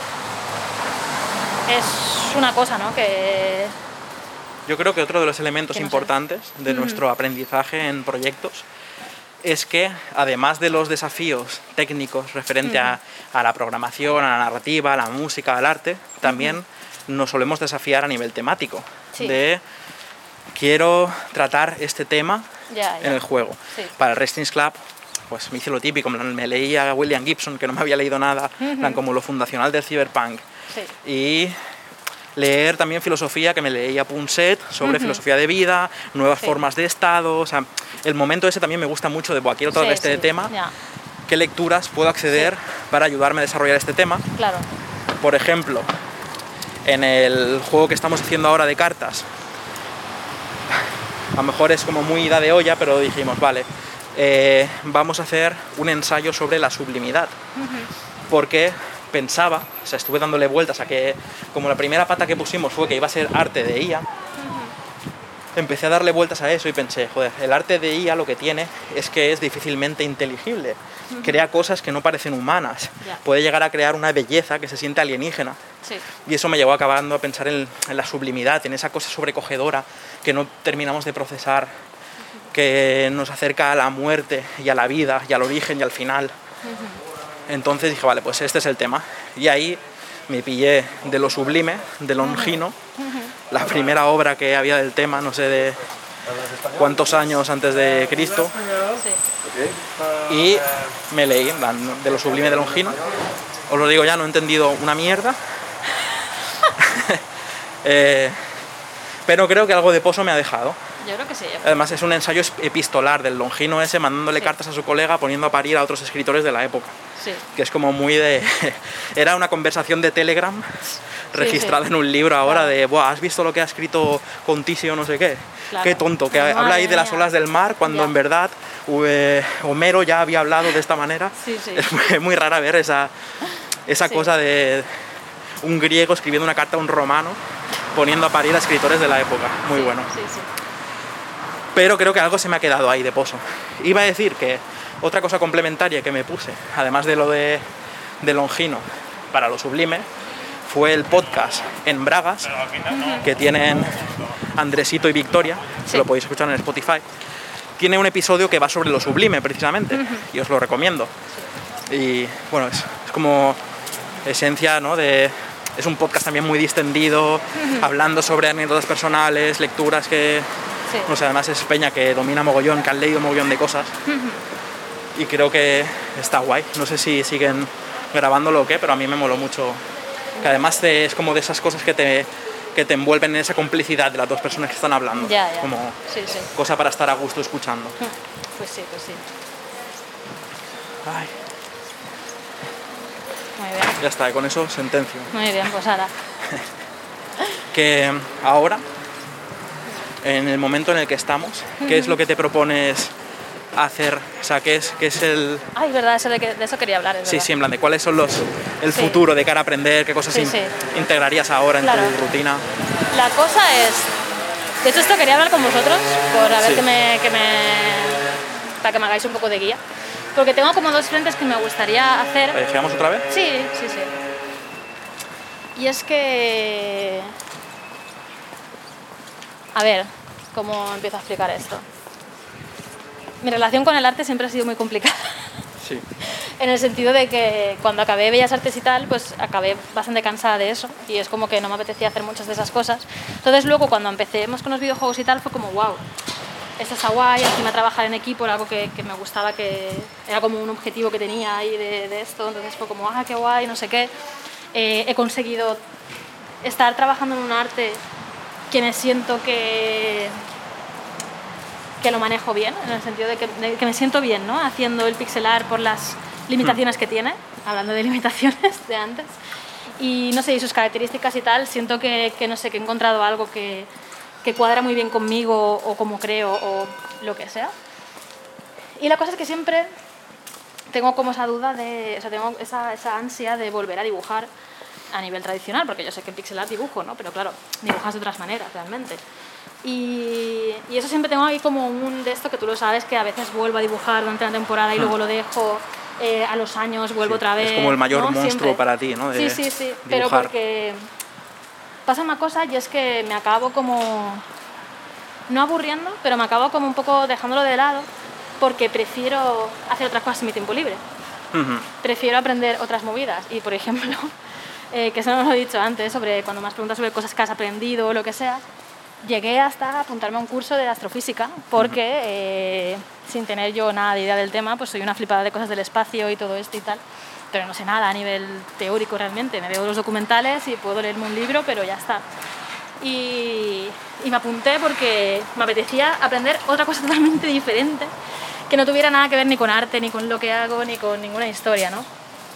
es una cosa, ¿no? Que... Yo creo que otro de los elementos importantes de nuestro aprendizaje en proyectos es que, además de los desafíos técnicos referente a la programación, a la narrativa, a la música, al arte, también nos solemos desafiar a nivel temático. Sí. De, quiero tratar este tema en el juego. Sí. Para el Resistance Club, pues me hice lo típico, me leí a William Gibson, que no me había leído nada, como lo fundacional del cyberpunk. Sí. Y leer también filosofía, que me leía Punset sobre filosofía de vida, nuevas formas de estado. O sea, el momento ese también me gusta mucho de, quiero tratar este tema. Yeah. ¿Qué lecturas puedo acceder para ayudarme a desarrollar este tema? Claro. Por ejemplo, en el juego que estamos haciendo ahora de cartas, a lo mejor es como muy ida de olla, pero dijimos, vale, vamos a hacer un ensayo sobre la sublimidad, porque pensaba, o sea, estuve dándole vueltas a que, como la primera pata que pusimos fue que iba a ser arte de IA, empecé a darle vueltas a eso y pensé, joder, el arte de IA lo que tiene es que es difícilmente inteligible, crea cosas que no parecen humanas, puede llegar a crear una belleza que se siente alienígena, y eso me llevó acabando a pensar en la sublimidad, en esa cosa sobrecogedora que no terminamos de procesar, que nos acerca a la muerte y a la vida y al origen y al final. Entonces dije, vale, pues este es el tema. Y ahí me pillé de lo sublime, de Longino, la primera obra que había del tema, no sé de cuántos años antes de Cristo. Y me leí de lo sublime de Longino. Os lo digo ya, no he entendido una mierda. Pero creo que algo de pozo me ha dejado. Yo creo que sí. Además es un ensayo epistolar del Longino ese, mandándole cartas a su colega, poniendo a parir a otros escritores de la época. Sí. Que es como muy de... Era una conversación de Telegram registrada en un libro ahora de, buah, ¿has visto lo que ha escrito Contisio no sé qué? Claro. Qué tonto, que habla ahí de las olas del mar cuando en verdad Homero ya había hablado de esta manera. Sí, sí. Es muy rara ver esa Sí. cosa de un griego escribiendo una carta a un romano poniendo a parir a escritores de la época. Muy Sí, bueno. Sí, sí. Pero creo que algo se me ha quedado ahí de pozo. Iba a decir que otra cosa complementaria que me puse, además de lo de Longino para lo sublime, fue el podcast en Bragas que tienen Andresito y Victoria, Sí. que lo podéis escuchar en Spotify. Tiene un episodio que va sobre lo sublime, precisamente, y os lo recomiendo. Y bueno, es como esencia, ¿no? Es un podcast también muy distendido, hablando sobre anécdotas personales, lecturas que... Sí. No sé, además es peña que domina mogollón, que han leído mogollón de cosas. Y creo que está guay. No sé si siguen grabándolo o qué, pero a mí me moló mucho. Que además es como de esas cosas que te envuelven en esa complicidad de las dos personas que están hablando. Ya. Como Sí, sí. cosa para estar a gusto escuchando. Pues sí, pues sí. Ay, Muy bien. ya está, con eso sentencio. Muy bien, pues ahora. Que ahora, en el momento en el que estamos, ¿qué es lo que te propones hacer? O sea, ¿qué es el...? Ay, verdad, de eso quería hablar. Es Sí, verdad. sí, en plan de cuáles son el Sí. futuro de cara a aprender, qué cosas Sí, sí. integrarías ahora en Claro. tu rutina. La cosa es... De hecho, esto quería hablar con vosotros, por a ver Sí. para que me hagáis un poco de guía. Porque tengo como dos frentes que me gustaría hacer. ¿Llegamos otra vez? Sí. Y es que... A ver, ¿cómo empiezo a explicar esto? Mi relación con el arte siempre ha sido muy complicada. Sí. En el sentido de que cuando acabé Bellas Artes y tal, pues acabé bastante cansada de eso y es como que no me apetecía hacer muchas de esas cosas. Entonces luego cuando empecemos con los videojuegos y tal fue como wow, esto está guay, encima trabajar en equipo era algo que me gustaba, que era como un objetivo que tenía ahí de esto, entonces fue como qué guay, no sé qué. He conseguido estar trabajando en un arte que me siento que lo manejo bien, en el sentido de que me siento bien, ¿no? Haciendo el pixel art por las limitaciones que tiene, hablando de limitaciones de antes, y no sé, y sus características y tal, siento que no sé, que he encontrado algo que cuadra muy bien conmigo o como creo o lo que sea. Y la cosa es que siempre tengo como esa duda o sea, tengo esa ansia de volver a dibujar a nivel tradicional, porque yo sé que en pixel art dibujo, ¿no? Pero claro, dibujas de otras maneras realmente. Y eso siempre tengo ahí como un de esto que tú lo sabes, que a veces vuelvo a dibujar durante una temporada y luego lo dejo, a los años vuelvo otra vez. Es como el mayor ¿no? monstruo Siempre. para ti, ¿no? De Sí, dibujar. pero porque pasa una cosa y es que me acabo como, no aburriendo, pero me acabo como un poco dejándolo de lado porque prefiero hacer otras cosas en mi tiempo libre. Prefiero aprender otras movidas y, por ejemplo, que eso no lo he dicho antes, sobre cuando me has preguntado sobre cosas que has aprendido o lo que sea, llegué hasta apuntarme a un curso de astrofísica porque, sin tener yo nada de idea del tema, pues soy una flipada de cosas del espacio y todo esto y tal, pero no sé nada a nivel teórico realmente. Me veo los documentales y puedo leerme un libro, pero ya está. Y me apunté porque me apetecía aprender otra cosa totalmente diferente, que no tuviera nada que ver ni con arte, ni con lo que hago, ni con ninguna historia, ¿no?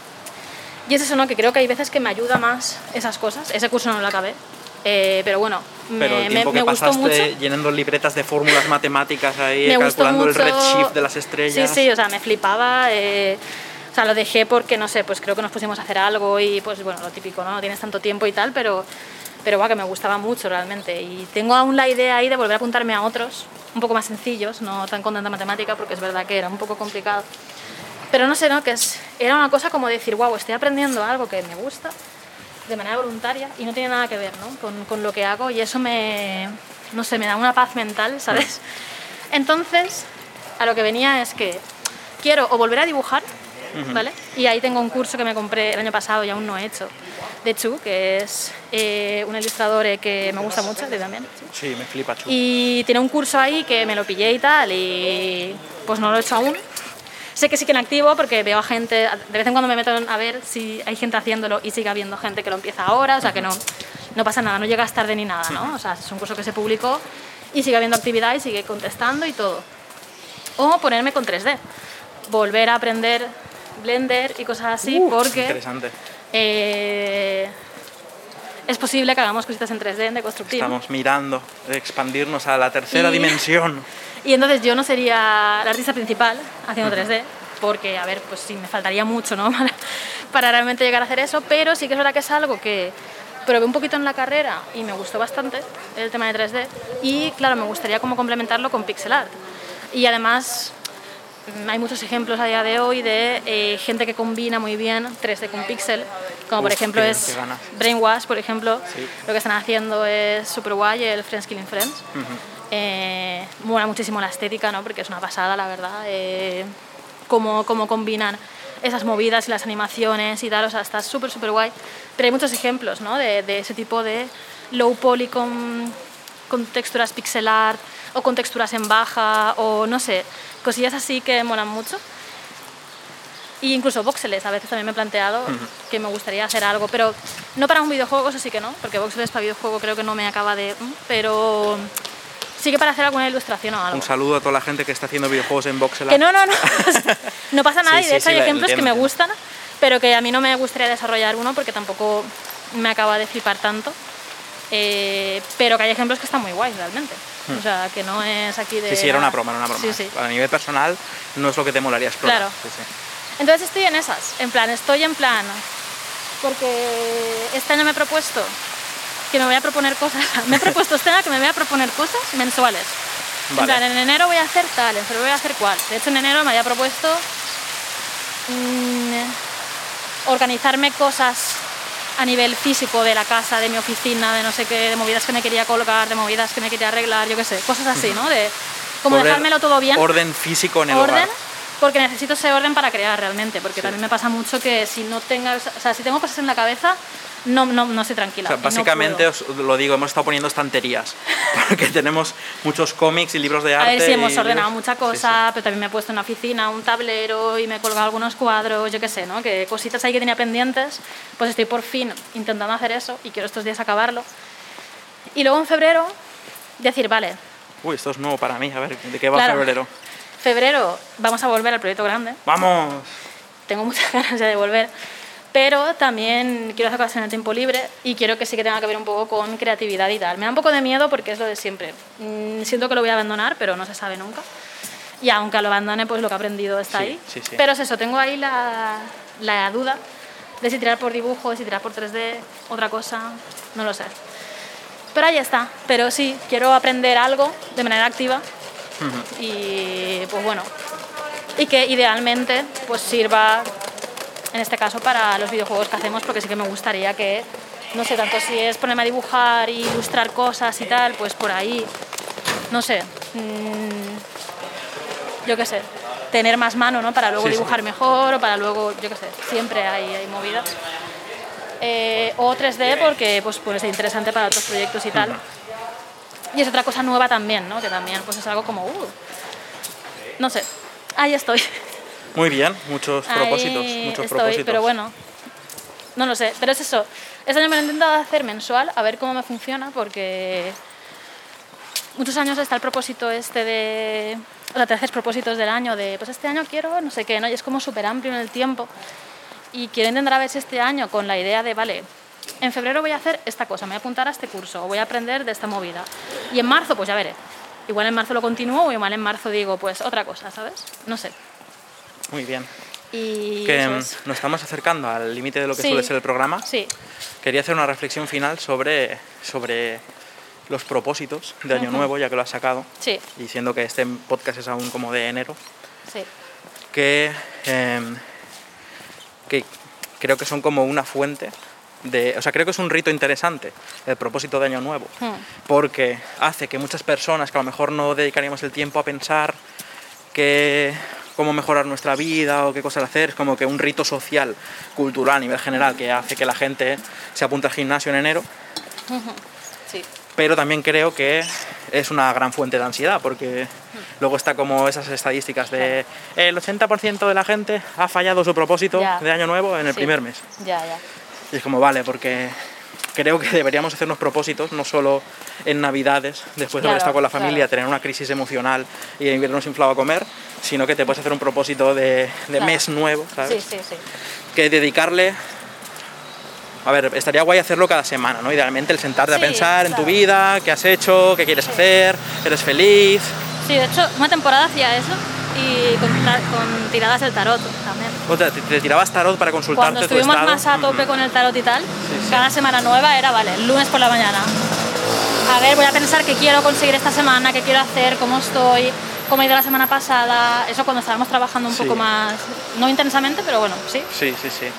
Y es eso, ¿no? Que creo que hay veces que me ayuda más esas cosas. Ese curso no lo acabé, pero bueno, Pero el tiempo que gustó mucho. pasaste llenando libretas de fórmulas matemáticas ahí, Me gustó calculando mucho. el redshift de las estrellas. Sí, o sea, me flipaba. O sea, lo dejé porque, no sé, pues creo que nos pusimos a hacer algo y, pues bueno, lo típico, ¿no? No tienes tanto tiempo y tal, pero que me gustaba mucho realmente. Y tengo aún la idea ahí de volver a apuntarme a otros, un poco más sencillos, no tan con tanta matemática, porque es verdad que era un poco complicado. Pero no sé, ¿no? Era una cosa como decir, wow, estoy aprendiendo algo que me gusta de manera voluntaria y no tiene nada que ver, ¿no? con lo que hago, y eso no sé, me da una paz mental, ¿sabes? Entonces, a lo que venía es que quiero o volver a dibujar, ¿vale? Y ahí tengo un curso que me compré el año pasado y aún no he hecho, de Chu, que es un ilustrador que me gusta mucho, de también. Sí, me flipa Chu. Y tiene un curso ahí que me lo pillé y tal, y pues no lo he hecho aún. Sé que sí que en activo porque veo a gente, de vez en cuando me meto a ver si hay gente haciéndolo y sigue habiendo gente que lo empieza ahora, o sea que no pasa nada, no llegas tarde ni nada, ¿no? O sea, es un curso que se publicó y sigue habiendo actividad y sigue contestando y todo. O ponerme con 3D, volver a aprender Blender y cosas así, porque Interesante. es posible que hagamos cositas en 3D, en deconstructivo. Estamos mirando de expandirnos a la tercera dimensión. Y entonces yo no sería la artista principal haciendo 3D, porque, a ver, pues sí, me faltaría mucho, ¿no? para realmente llegar a hacer eso, pero sí que es verdad que es algo que probé un poquito en la carrera y me gustó bastante el tema de 3D, y claro, me gustaría como complementarlo con pixel art. Y además hay muchos ejemplos a día de hoy de gente que combina muy bien 3D con pixel, como por ejemplo es Brainwash, por ejemplo. Sí. Lo que están haciendo es súper guay, el Friends Killing Friends. Mola muchísimo la estética, ¿no? Porque es una pasada, la verdad, cómo combinan esas movidas y las animaciones y tal, o sea, está súper guay. Pero hay muchos ejemplos, ¿no? de ese tipo de low poly con texturas pixel art, o con texturas en baja, o no sé, cosillas así que molan mucho. Y incluso voxeles, a veces también me he planteado que me gustaría hacer algo, pero no para un videojuego, eso sí que no, porque voxeles para videojuego creo que no me acaba de... pero sí que para hacer alguna ilustración o algo. Un saludo a toda la gente que está haciendo videojuegos en voxel art. Que no pasa nada, y de hecho hay ejemplos que me gustan, pero que a mí no me gustaría desarrollar uno porque tampoco me acaba de flipar tanto. Pero que hay ejemplos que están muy guays realmente. O sea, que no es aquí de... Sí, era una broma. Sí. A nivel personal no es lo que te molaría explorar. Claro. Sí. Entonces estoy en plan, porque este año me he propuesto que me voy a proponer cosas, que me voy a proponer cosas mensuales. Vale. En plan, en enero voy a hacer tal, en febrero voy a hacer cual. De hecho, en enero me había propuesto organizarme cosas a nivel físico de la casa, de mi oficina, de no sé qué, de movidas que me quería colgar, de movidas que me quería arreglar, yo qué sé, cosas así, ¿no? De como dejármelo todo bien. Orden físico en el hogar. Porque necesito ese orden para crear realmente, porque también me pasa mucho que si tengo cosas en la cabeza, no estoy tranquila. O sea, básicamente, os lo digo, hemos estado poniendo estanterías, porque tenemos muchos cómics y libros de arte. A ver, sí, hemos ordenado mucha cosa, pero también me he puesto en una oficina un tablero y me he colgado algunos cuadros, yo qué sé, ¿no? Que cositas ahí que tenía pendientes, pues estoy por fin intentando hacer eso y quiero estos días acabarlo. Y luego en febrero, decir, vale. Uy, esto es nuevo para mí, a ver, ¿de qué va febrero? Febrero vamos a volver al proyecto grande. ¡Vamos! Tengo muchas ganas ya de volver. Pero también quiero hacer cosas en el tiempo libre y quiero que sí que tenga que ver un poco con creatividad y tal. Me da un poco de miedo porque es lo de siempre. Siento que lo voy a abandonar, pero no se sabe nunca. Y aunque lo abandone, pues lo que he aprendido está ahí. Sí. Pero es eso, tengo ahí la duda de si tirar por dibujo, de si tirar por 3D, otra cosa, no lo sé. Pero ahí está. Pero sí, quiero aprender algo de manera activa. Y pues bueno, y que idealmente pues sirva en este caso para los videojuegos que hacemos, porque sí que me gustaría que, no sé, tanto si es ponerme a dibujar y ilustrar cosas y tal, pues por ahí, no sé, yo qué sé, tener más mano, ¿no? Para luego dibujar mejor, o para luego, yo qué sé, siempre hay movidas. O 3D porque pues puede ser interesante para otros proyectos y tal. Y es otra cosa nueva también, ¿no? Que también pues es algo como, no sé, ahí estoy. Muy bien, muchos propósitos. Pero bueno, no lo sé. Pero es eso, este año me lo he intentado hacer mensual, a ver cómo me funciona, porque muchos años está el propósito este de... O sea, te haces propósitos del año de, pues este año quiero no sé qué, ¿no? Y es como súper amplio en el tiempo. Y quiero intentar a ver si este año con la idea de, vale, en febrero voy a hacer esta cosa, me voy a apuntar a este curso, o voy a aprender de esta movida. Y en marzo, pues ya veré. Igual en marzo lo continúo, o igual en marzo digo, pues otra cosa, ¿sabes? No sé. Muy bien. Y que nos estamos acercando al límite de lo que suele ser el programa. Sí. Quería hacer una reflexión final sobre los propósitos de Año Nuevo, ya que lo has sacado. Sí. Y siendo que este podcast es aún como de enero. Sí. Que creo que son como una fuente o sea, creo que es un rito interesante el propósito de Año Nuevo, porque hace que muchas personas que a lo mejor no dedicaríamos el tiempo a pensar cómo mejorar nuestra vida o qué cosas hacer, es como que un rito social, cultural a nivel general, que hace que la gente se apunte al gimnasio en enero. Sí. Pero también creo que es una gran fuente de ansiedad, porque luego está como esas estadísticas de el 80% de la gente ha fallado su propósito de Año Nuevo en el primer mes. Ya. Y es como, vale, porque creo que deberíamos hacernos propósitos, no solo en Navidades, después de haber estado con la familia, tener una crisis emocional y irnos inflado a comer, sino que te puedes hacer un propósito de mes nuevo, ¿sabes? Sí. Que dedicarle... A ver, estaría guay hacerlo cada semana, ¿no? Idealmente el sentarte a pensar en tu vida, qué has hecho, qué quieres hacer, eres feliz, Sí, de hecho, una temporada hacía eso y con tiradas del tarot también. O sea, te tirabas tarot para consultarte Cuando tu estuvimos estado. más a tope con el tarot y tal, sí. cada semana nueva era, vale, el lunes por la mañana. A ver, voy a pensar qué quiero conseguir esta semana, qué quiero hacer, cómo estoy, cómo he ido la semana pasada. Eso cuando estábamos trabajando un Sí. poco más, no intensamente, pero bueno, sí. Sí.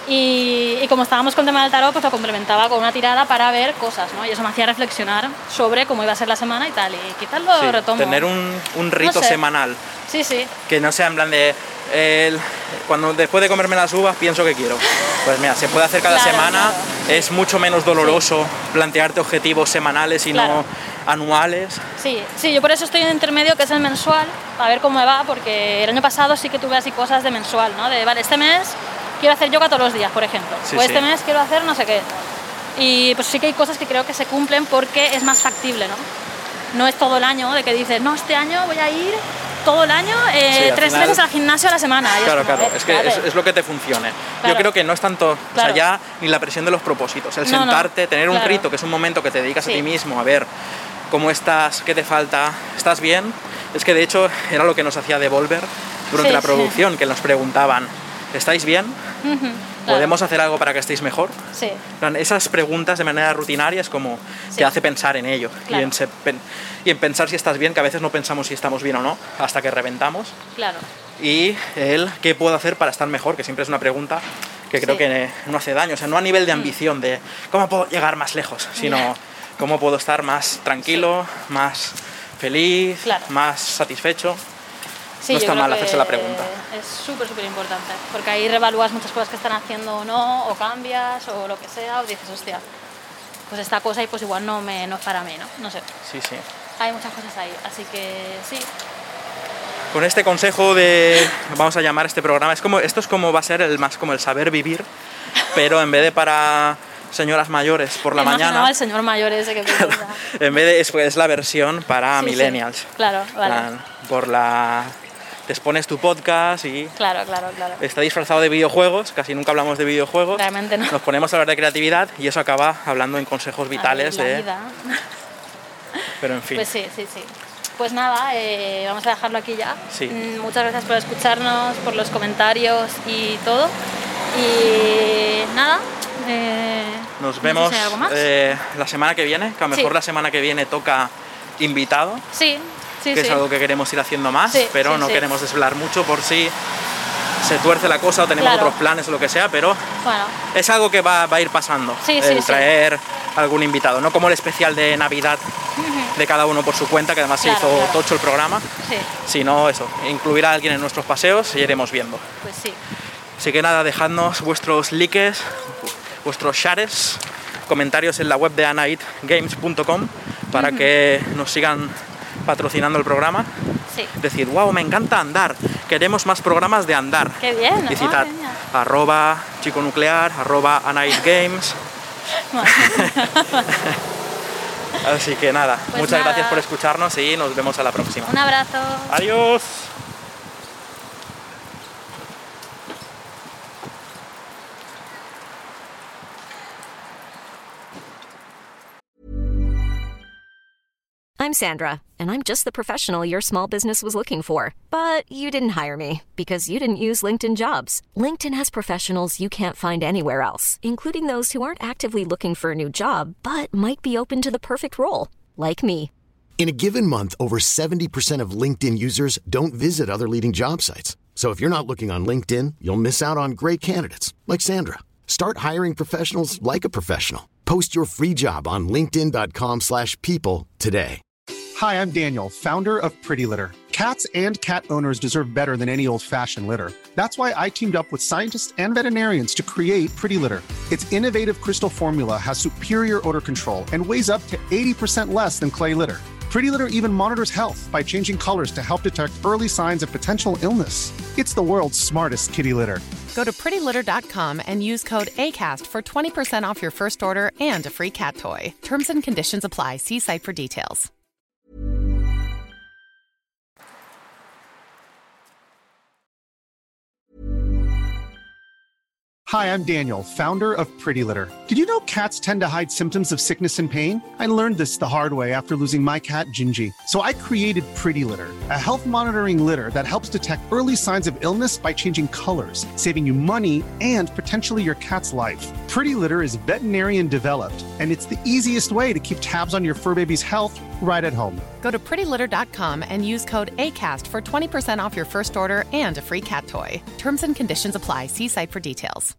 Y como estábamos con el tema del tarot, pues lo complementaba con una tirada para ver cosas, ¿no? Y eso me hacía reflexionar sobre cómo iba a ser la semana y tal. Y quizás lo Sí, retomo. tener un rito No sé. semanal. Sí, sí. Que no sea en plan de... cuando después de comerme las uvas pienso que quiero. Pues mira, se puede hacer cada Claro, semana. claro. Es mucho menos doloroso plantearte objetivos semanales y Claro. no anuales. Sí, yo por eso estoy en intermedio, que es el mensual, a ver cómo me va, porque el año pasado sí que tuve así cosas de mensual, ¿no? De, vale, este mes quiero hacer yoga todos los días, por ejemplo. Sí, o este sí. mes quiero hacer no sé qué. Y pues sí que hay cosas que creo que se cumplen porque es más factible, ¿no? No es todo el año de que dices, no, este año voy a ir todo el año Sí, al 3 final- veces al gimnasio a la semana. Y Claro, es como, claro, es que espérate. es lo que te funcione. Claro. Yo creo que no es tanto, o sea, Claro. ya ni la presión de los propósitos, el No, no, sentarte, tener un claro. rito, que es un momento que te dedicas a Sí. ti mismo, a ver cómo estás, qué te falta, ¿estás bien? Es que de hecho era lo que nos hacía Devolver durante Sí, la sí. producción, que nos preguntaban, ¿estáis bien? Ujú, claro. ¿Podemos hacer algo para que estéis mejor? Sí, En plan, esas preguntas de manera rutinaria es como Sí. te hace pensar en ello Claro. y en pensar si estás bien, que a veces no pensamos si estamos bien o no, hasta que reventamos. claro. Y el qué puedo hacer para estar mejor, que siempre es una pregunta que creo Sí. que no hace daño, o sea, no a nivel de ambición de cómo puedo llegar más lejos, sino Ya. cómo puedo estar más tranquilo, más feliz, Claro. más satisfecho. Sí, No yo está creo mal que hacerse la pregunta. Es súper importante, porque ahí revalúas muchas cosas que están haciendo o no, o cambias, o lo que sea, o dices, hostia, pues esta cosa y pues igual no es para mí, ¿no? No sé, Sí, sí. hay muchas cosas ahí, así que sí, Con este consejo de, vamos a llamar este programa, esto es como va a ser más como el saber vivir, pero en vez de para señoras mayores por la me imaginaba mañana, al señor mayor ese que piensa. en vez de es la versión para Sí, sí. millennials. Claro, vale. Te pones tu podcast y Claro. está disfrazado de videojuegos, casi nunca hablamos de videojuegos. Realmente no. Nos ponemos a hablar de creatividad y eso acaba hablando en consejos vitales A ver, la de... vida. Pero en fin. Pues sí. Pues nada, vamos a dejarlo aquí ya. Sí. Muchas gracias por escucharnos, por los comentarios y todo. Y nada. Nos no vemos sé si hay algo más. la semana que viene, que a lo mejor Sí. la semana que viene toca invitado, Sí. que es algo que queremos ir haciendo más, Sí, pero sí, no sí. queremos desvelar mucho por si se tuerce la cosa o tenemos Claro. otros planes o lo que sea, pero Bueno, es algo que va a ir pasando, Sí, el sí. traer algún invitado, no como el especial de Navidad de cada uno por su cuenta, que además Claro, se hizo claro. tocho el programa, sí, sino eso, incluir a alguien en nuestros paseos y iremos viendo. pues sí. Así que nada, dejadnos vuestros likes, vuestros shares, comentarios en la web de anaidgames.com para que nos sigan patrocinando el programa. Sí. Decid, wow, me encanta andar, queremos más programas de andar. Qué bien, ¿no? Y citad Madre mía. @chiconuclear, @anaidgames. Así que nada, Pues muchas nada. gracias por escucharnos y nos vemos a la próxima. Un abrazo. Adiós. I'm Sandra, and I'm just the professional your small business was looking for. But you didn't hire me because you didn't use LinkedIn Jobs. LinkedIn has professionals you can't find anywhere else, including those who aren't actively looking for a new job, but might be open to the perfect role, like me. In a given month, over 70% of LinkedIn users don't visit other leading job sites. So if you're not looking on LinkedIn, you'll miss out on great candidates like Sandra. Start hiring professionals like a professional. Post your free job on linkedin.com/people today. Hi, I'm Daniel, founder of Pretty Litter. Cats and cat owners deserve better than any old-fashioned litter. That's why I teamed up with scientists and veterinarians to create Pretty Litter. Its innovative crystal formula has superior odor control and weighs up to 80% less than clay litter. Pretty Litter even monitors health by changing colors to help detect early signs of potential illness. It's the world's smartest kitty litter. Go to prettylitter.com and use code ACAST for 20% off your first order and a free cat toy. Terms and conditions apply. See site for details. Hi, I'm Daniel, founder of Pretty Litter. Did you know cats tend to hide symptoms of sickness and pain? I learned this the hard way after losing my cat, Gingy. So I created Pretty Litter, a health monitoring litter that helps detect early signs of illness by changing colors, saving you money and potentially your cat's life. Pretty Litter is veterinarian developed, and it's the easiest way to keep tabs on your fur baby's health right at home. Go to prettylitter.com and use code ACAST for 20% off your first order and a free cat toy. Terms and conditions apply. See site for details.